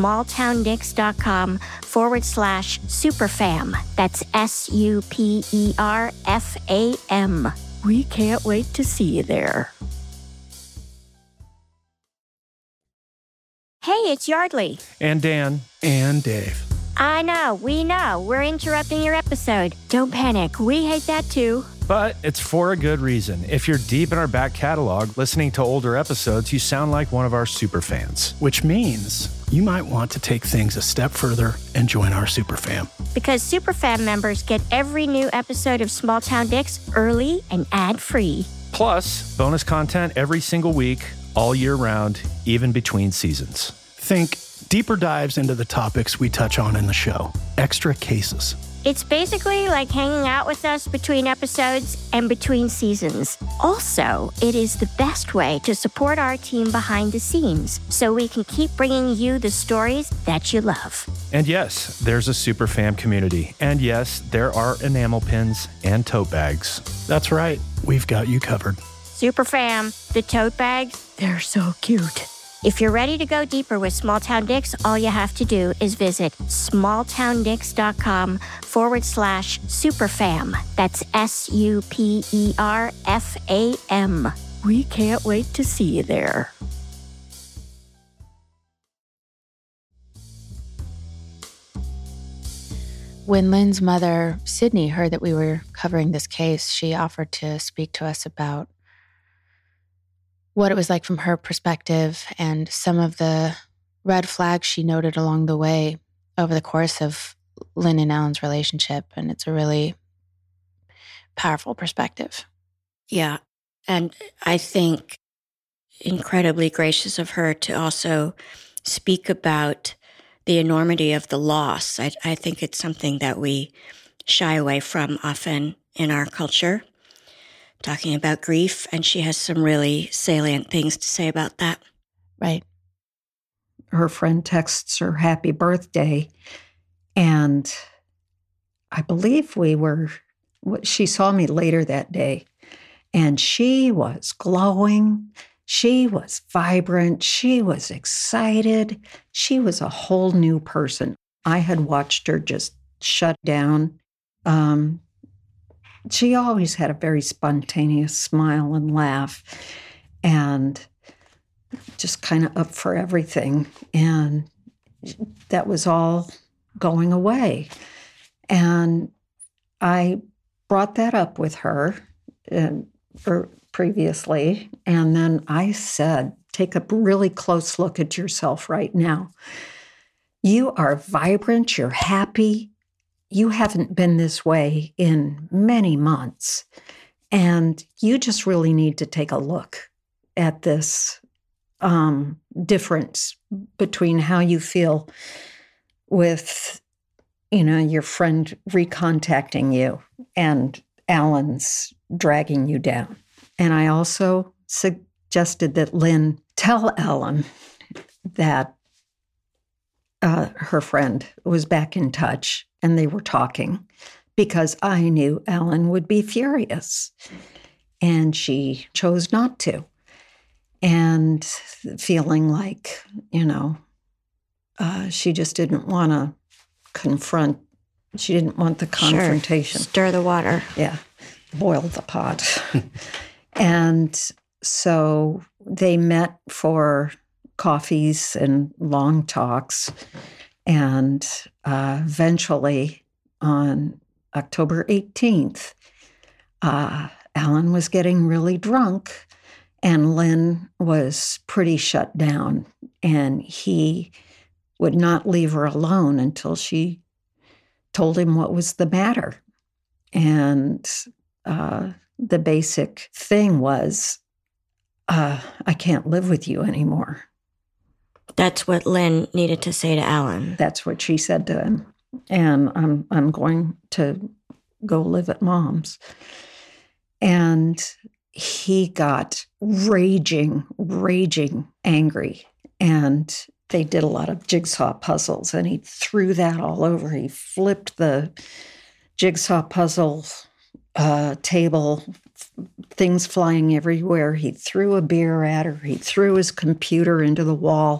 Speaker 1: smalltowndicks.com/superfam. That's SUPERFAM. We can't wait to see you there. Hey, it's Yardley.
Speaker 9: And Dan.
Speaker 10: And Dave.
Speaker 1: I know, we know. We're interrupting your episode. Don't panic. We hate that too.
Speaker 9: But it's for a good reason. If you're deep in our back catalog, listening to older episodes, you sound like one of our super fans.
Speaker 10: Which means you might want to take things a step further and join our super fam.
Speaker 1: Because super fam members get every new episode of Small Town Dicks early and ad-free.
Speaker 9: Plus, bonus content every single week, all year round, even between seasons.
Speaker 10: Think deeper dives into the topics we touch on in the show. Extra cases.
Speaker 1: It's basically like hanging out with us between episodes and between seasons. Also, it is the best way to support our team behind the scenes so we can keep bringing you the stories that you love.
Speaker 9: And yes, there's a super fam community. And yes, there are enamel pins and tote bags.
Speaker 10: That's right. We've got you covered.
Speaker 1: Super fam, the tote bags, they're so cute. If you're ready to go deeper with Small Town Dicks, all you have to do is visit smalltowndicks.com/superfam. That's SUPERFAM. We can't wait to see you there.
Speaker 6: When Lynn's mother, Sydney, heard that we were covering this case, she offered to speak to us about what it was like from her perspective and some of the red flags she noted along the way over the course of Lynn and Alan's relationship. And it's a really powerful perspective.
Speaker 1: Yeah. And I think incredibly gracious of her to also speak about the enormity of the loss. I think it's something that we shy away from often in our culture, talking about grief, and she has some really salient things to say about that.
Speaker 6: Right.
Speaker 11: Her friend texts her happy birthday, and I believe she saw me later that day, and she was glowing. She was vibrant. She was excited. She was a whole new person. I had watched her just shut down. She always had a very spontaneous smile and laugh and just kind of up for everything. And that was all going away. And I brought that up with her previously. And then I said, take a really close look at yourself right now. You are vibrant. You're happy. You haven't been this way in many months, and you just really need to take a look at this difference between how you feel with, your friend recontacting you and Alan's dragging you down. And I also suggested that Lynn tell Alan that her friend was back in touch and they were talking, because I knew Alan would be furious. And she chose not to. And feeling like, she just didn't want to confront. She didn't want the confrontation.
Speaker 1: Sure. Stir the water.
Speaker 11: Yeah, boil the pot. And so they met for coffees and long talks. And eventually, on October 18th, Alan was getting really drunk, and Lynn was pretty shut down. And he would not leave her alone until she told him what was the matter. And the basic thing was, I can't live with you anymore.
Speaker 1: That's what Lynn needed to say to Alan.
Speaker 11: That's what she said to him. And I'm going to go live at Mom's. And he got raging angry. And they did a lot of jigsaw puzzles, and he threw that all over. He flipped the jigsaw puzzle table, things flying everywhere. He threw a beer at her. He threw his computer into the wall.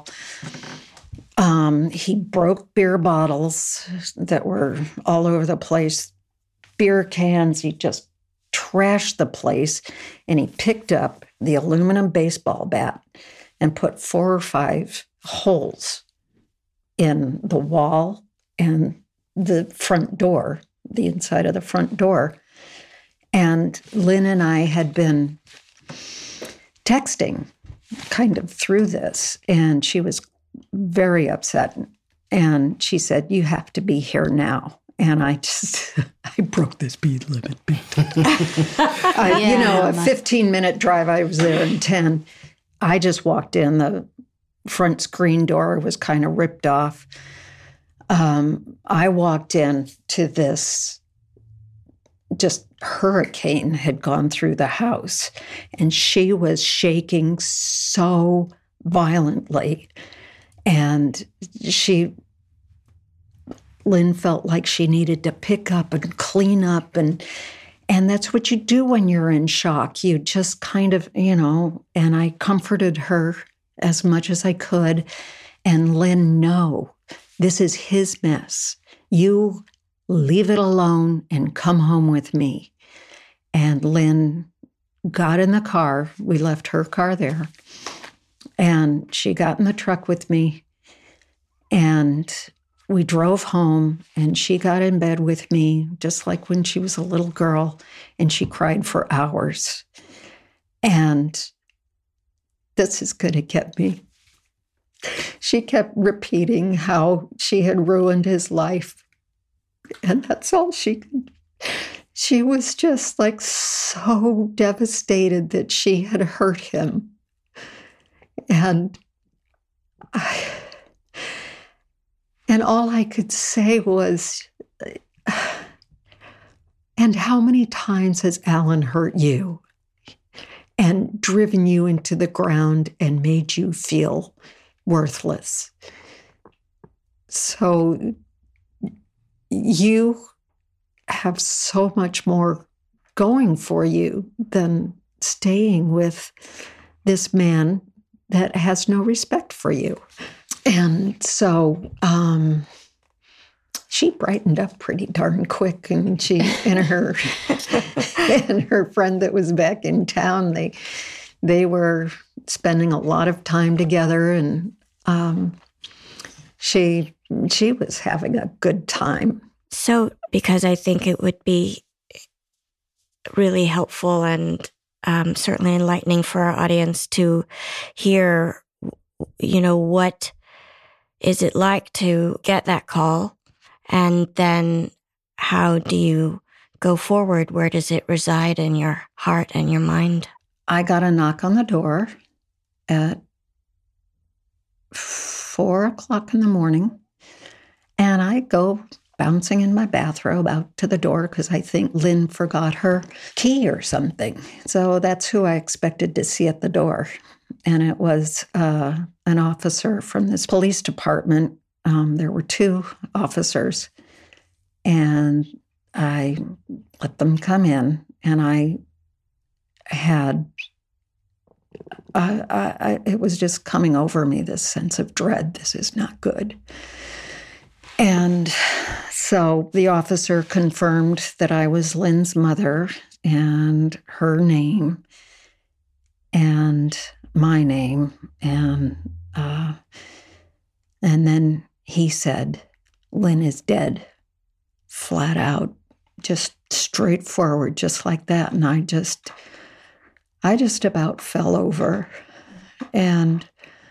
Speaker 11: He broke beer bottles that were all over the place, beer cans. He just trashed the place, and he picked up the aluminum baseball bat and put 4 or 5 holes in the wall and the front door, the inside of the front door. And Lynn and I had been texting kind of through this, and she was very upset. And she said, "You have to be here now." And I broke the speed limit. A 15-minute drive, I was there in 10. I just walked in. The front screen door was kind of ripped off. I walked in to this, just hurricane had gone through the house, and she was shaking so violently. And Lynn felt like she needed to pick up and clean up. And that's what you do when you're in shock. You just kind of, and I comforted her as much as I could. And Lynn, no, this is his mess. You leave it alone and come home with me. And Lynn got in the car. We left her car there. And she got in the truck with me. And we drove home, and she got in bed with me, just like when she was a little girl, and she cried for hours. And this is going to get me. She kept repeating how she had ruined his life. And that's all she could. She was just like so devastated that she had hurt him. And all I could say was, "And how many times has Alan hurt you and driven you into the ground and made you feel worthless? So you have so much more going for you than staying with this man that has no respect for you." And so she brightened up pretty darn quick, and she and her friend that was back in town, they were spending a lot of time together, and she was having a good time.
Speaker 1: So, because I think it would be really helpful and certainly enlightening for our audience to hear, what is it like to get that call? And then how do you go forward? Where does it reside in your heart and your mind?
Speaker 11: I got a knock on the door at 4:00 in the morning, and I go bouncing in my bathrobe out to the door because I think Lynn forgot her key or something. So that's who I expected to see at the door. And it was an officer from this police department. There were 2 officers, and I let them come in, and I had it was just coming over me, this sense of dread. This is not good. And so the officer confirmed that I was Lynn's mother and her name and my name. And then he said, Lynn is dead, flat out, just straightforward, just like that. And I just about fell over. And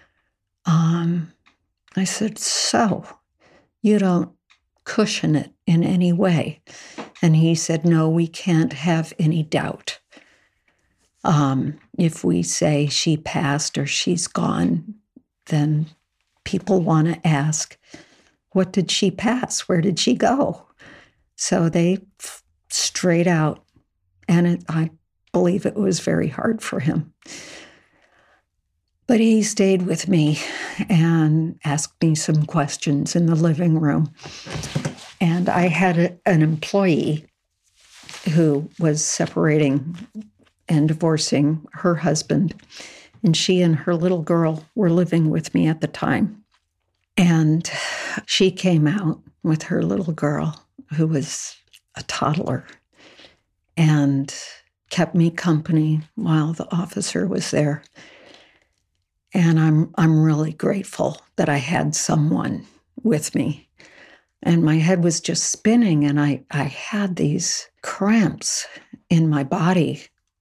Speaker 11: I said, so you don't cushion it in any way? And he said, no, we can't have any doubt. If we say she passed or she's gone, then people want to ask, what did she pass? Where did she go? So they straight out, and I believe it was very hard for him. But he stayed with me and asked me some questions in the living room. And I had an employee who was separating and divorcing her husband, and she and her little girl were living with me at the time. And she came out with her little girl, who was a toddler, and kept me company while the officer was there. And I'm really grateful that I had someone with me. And my head was just spinning, and I had these cramps in my body.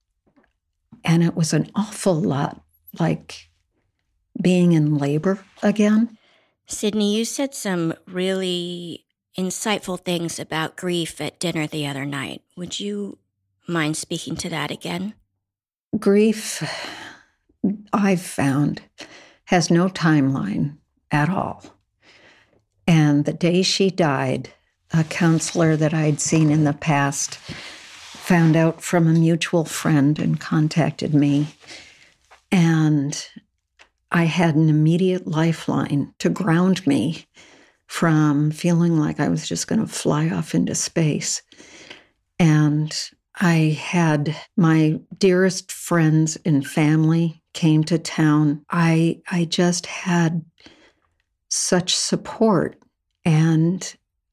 Speaker 11: And it was an awful lot like being in labor again.
Speaker 1: Sydney, you said some really insightful things about grief at dinner the other night. Would you mind speaking to that again?
Speaker 11: Grief, I've found, has no timeline at all. And the day she died, a counselor that I'd seen in the past found out from a mutual friend and contacted me. And I had an immediate lifeline to ground me from feeling like I was just going to fly off into space. And I had my dearest friends and family came to town. I just had such support and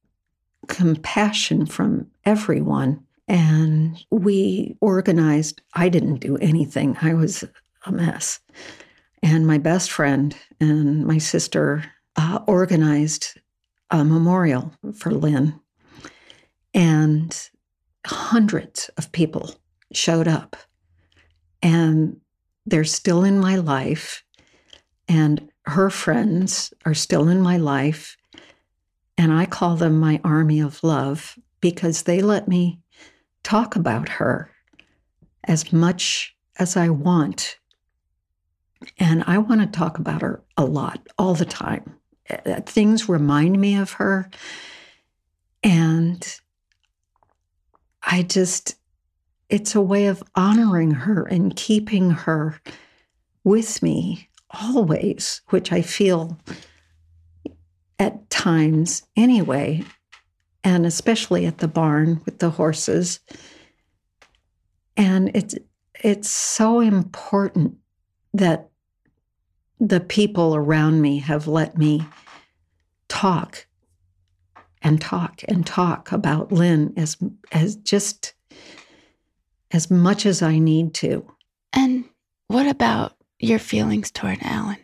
Speaker 11: compassion from everyone. And we organized. I didn't do anything. I was a mess. And my best friend and my sister organized a memorial for Lynn. And hundreds of people showed up. And they're still in my life. And her friends are still in my life. And I call them my army of love because they let me talk about her as much as I want. And I want to talk about her a lot, all the time. Things remind me of her. And it's a way of honoring her and keeping her with me always, which I feel at times anyway, and especially at the barn with the horses. And it's so important that the people around me have let me talk and talk and talk about Lynn as much as I need to.
Speaker 6: And what about your feelings toward Alan?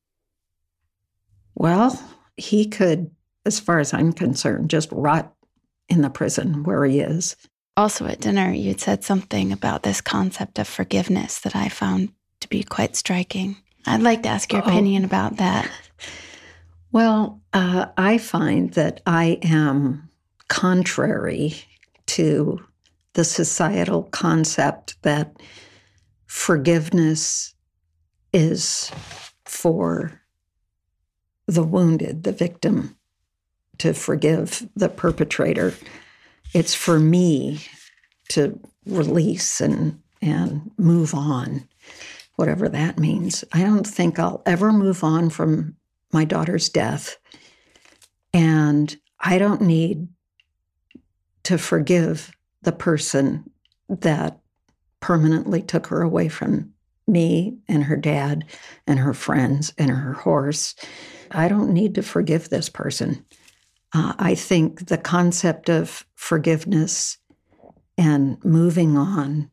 Speaker 11: Well, he could, as far as I'm concerned, just rot in the prison where he is.
Speaker 6: Also at dinner, you'd said something about this concept of forgiveness that I found to be quite striking. I'd like to ask your opinion about that.
Speaker 11: Well, I find that I am contrary to the societal concept that forgiveness is for the wounded, the victim, to forgive the perpetrator. It's for me to release and move on, whatever that means. I don't think I'll ever move on from my daughter's death. And I don't need to forgive the person that permanently took her away from me and her dad and her friends and her horse. I don't need to forgive this person. I think the concept of forgiveness and moving on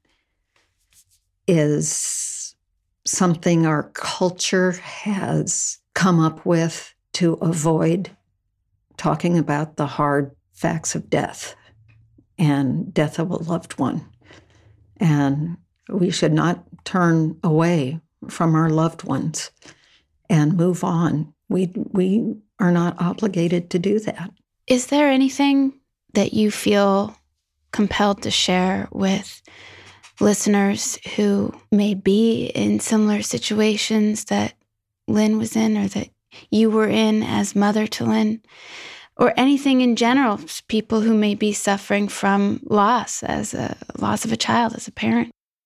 Speaker 11: is something our culture has come up with to avoid talking about the hard facts of death and death of a loved one. And we should not turn away from our loved ones and move on. We are not obligated to do that.
Speaker 6: Is there anything that you feel compelled to share with listeners who may be in similar situations that Lynn was in or that you were in as mother to Lynn? Or anything in general, people who may be suffering from loss, as a loss of a child, as a parent?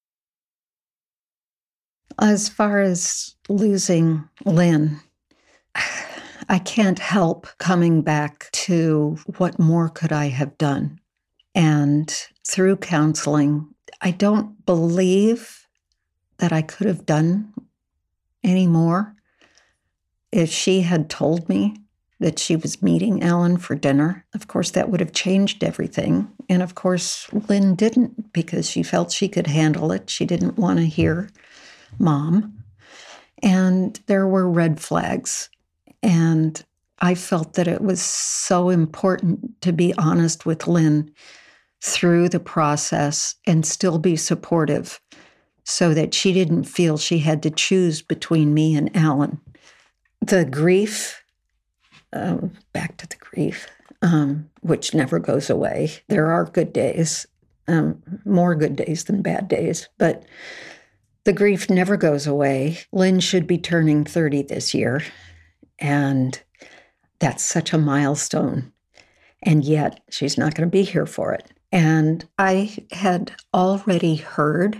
Speaker 11: As far as losing Lynn, I can't help coming back to what more could I have done. And through counseling, I don't believe that I could have done any more. If she had told me that she was meeting Alan for dinner, of course, that would have changed everything. And of course, Lynn didn't, because she felt she could handle it. She didn't want to hear Mom. And there were red flags. And I felt that it was so important to be honest with Lynn through the process and still be supportive so that she didn't feel she had to choose between me and Alan. The grief, back to the grief, which never goes away. There are good days, more good days than bad days, but the grief never goes away. Lynn should be turning 30 this year, and that's such a milestone. And yet she's not going to be here for it. And I had already heard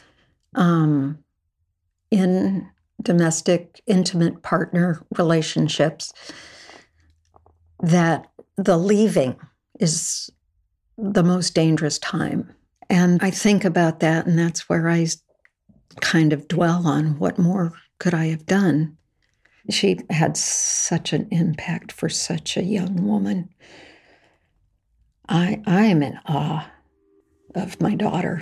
Speaker 11: in domestic, intimate partner relationships that the leaving is the most dangerous time. And I think about that, and that's where I kind of dwell on what more could I have done. She had such an impact for such a young woman. I am in awe of my daughter.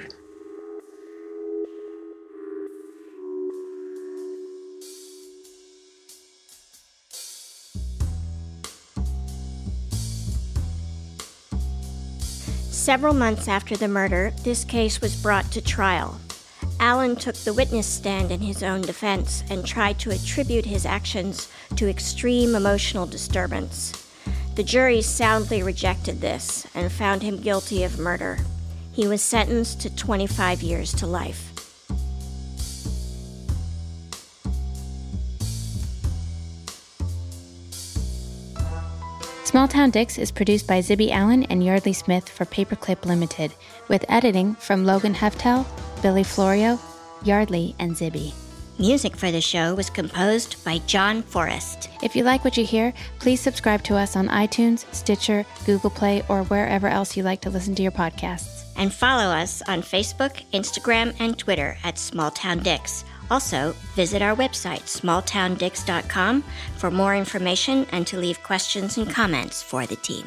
Speaker 1: Several months after the murder, this case was brought to trial. Alan took the witness stand in his own defense and tried to attribute his actions to extreme emotional disturbance. The jury soundly rejected this and found him guilty of murder. He was sentenced to 25 years to life.
Speaker 6: Small Town Dicks is produced by Zibby Allen and Yardley Smith for Paperclip Limited, with editing from Logan Heftel, Billy Florio, Yardley, and Zibby.
Speaker 1: Music for the show was composed by John Forrest.
Speaker 6: If you like what you hear, please subscribe to us on iTunes, Stitcher, Google Play, or wherever else you like to listen to your podcasts.
Speaker 1: And follow us on Facebook, Instagram, and Twitter at Small Town Dicks. Also, visit our website, smalltowndicks.com, for more information and to leave questions and comments for the team.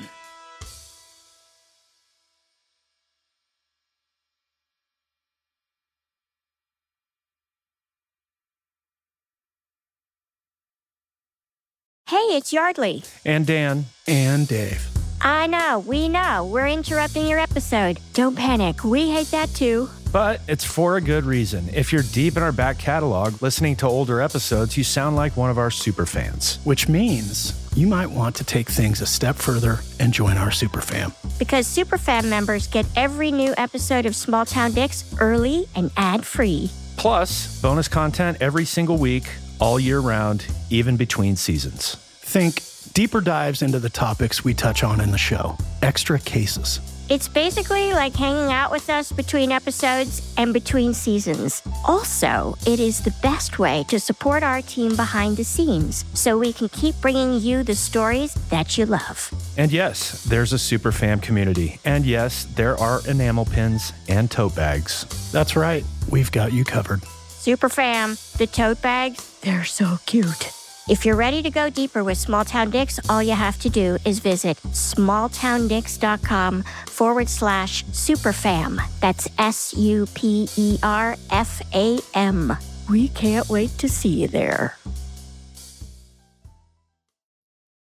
Speaker 1: Hey, it's Yardley.
Speaker 9: And Dan. And Dave.
Speaker 1: I know, we know. We're interrupting your episode. Don't panic. We hate that too.
Speaker 9: But it's for a good reason. If you're deep in our back catalog, listening to older episodes, you sound like one of our super fans. Which means you might want to take things a step further and join our super fam.
Speaker 1: Because super fam members get every new episode of Small Town Dicks early and ad-free.
Speaker 9: Plus, bonus content every single week, all year round, even between seasons.
Speaker 10: Think deeper dives into the topics we touch on in the show. Extra cases.
Speaker 1: It's basically like hanging out with us between episodes and between seasons. Also, it is the best way to support our team behind the scenes so we can keep bringing you the stories that you love.
Speaker 9: And yes, there's a super fam community. And yes, there are enamel pins and tote bags.
Speaker 10: That's right. We've got you covered.
Speaker 1: Superfam, the tote bags, they're so cute. If you're ready to go deeper with Small Town Dicks, all you have to do is visit smalltowndicks.com/superfam. That's SUPERFAM. We can't wait to see you there.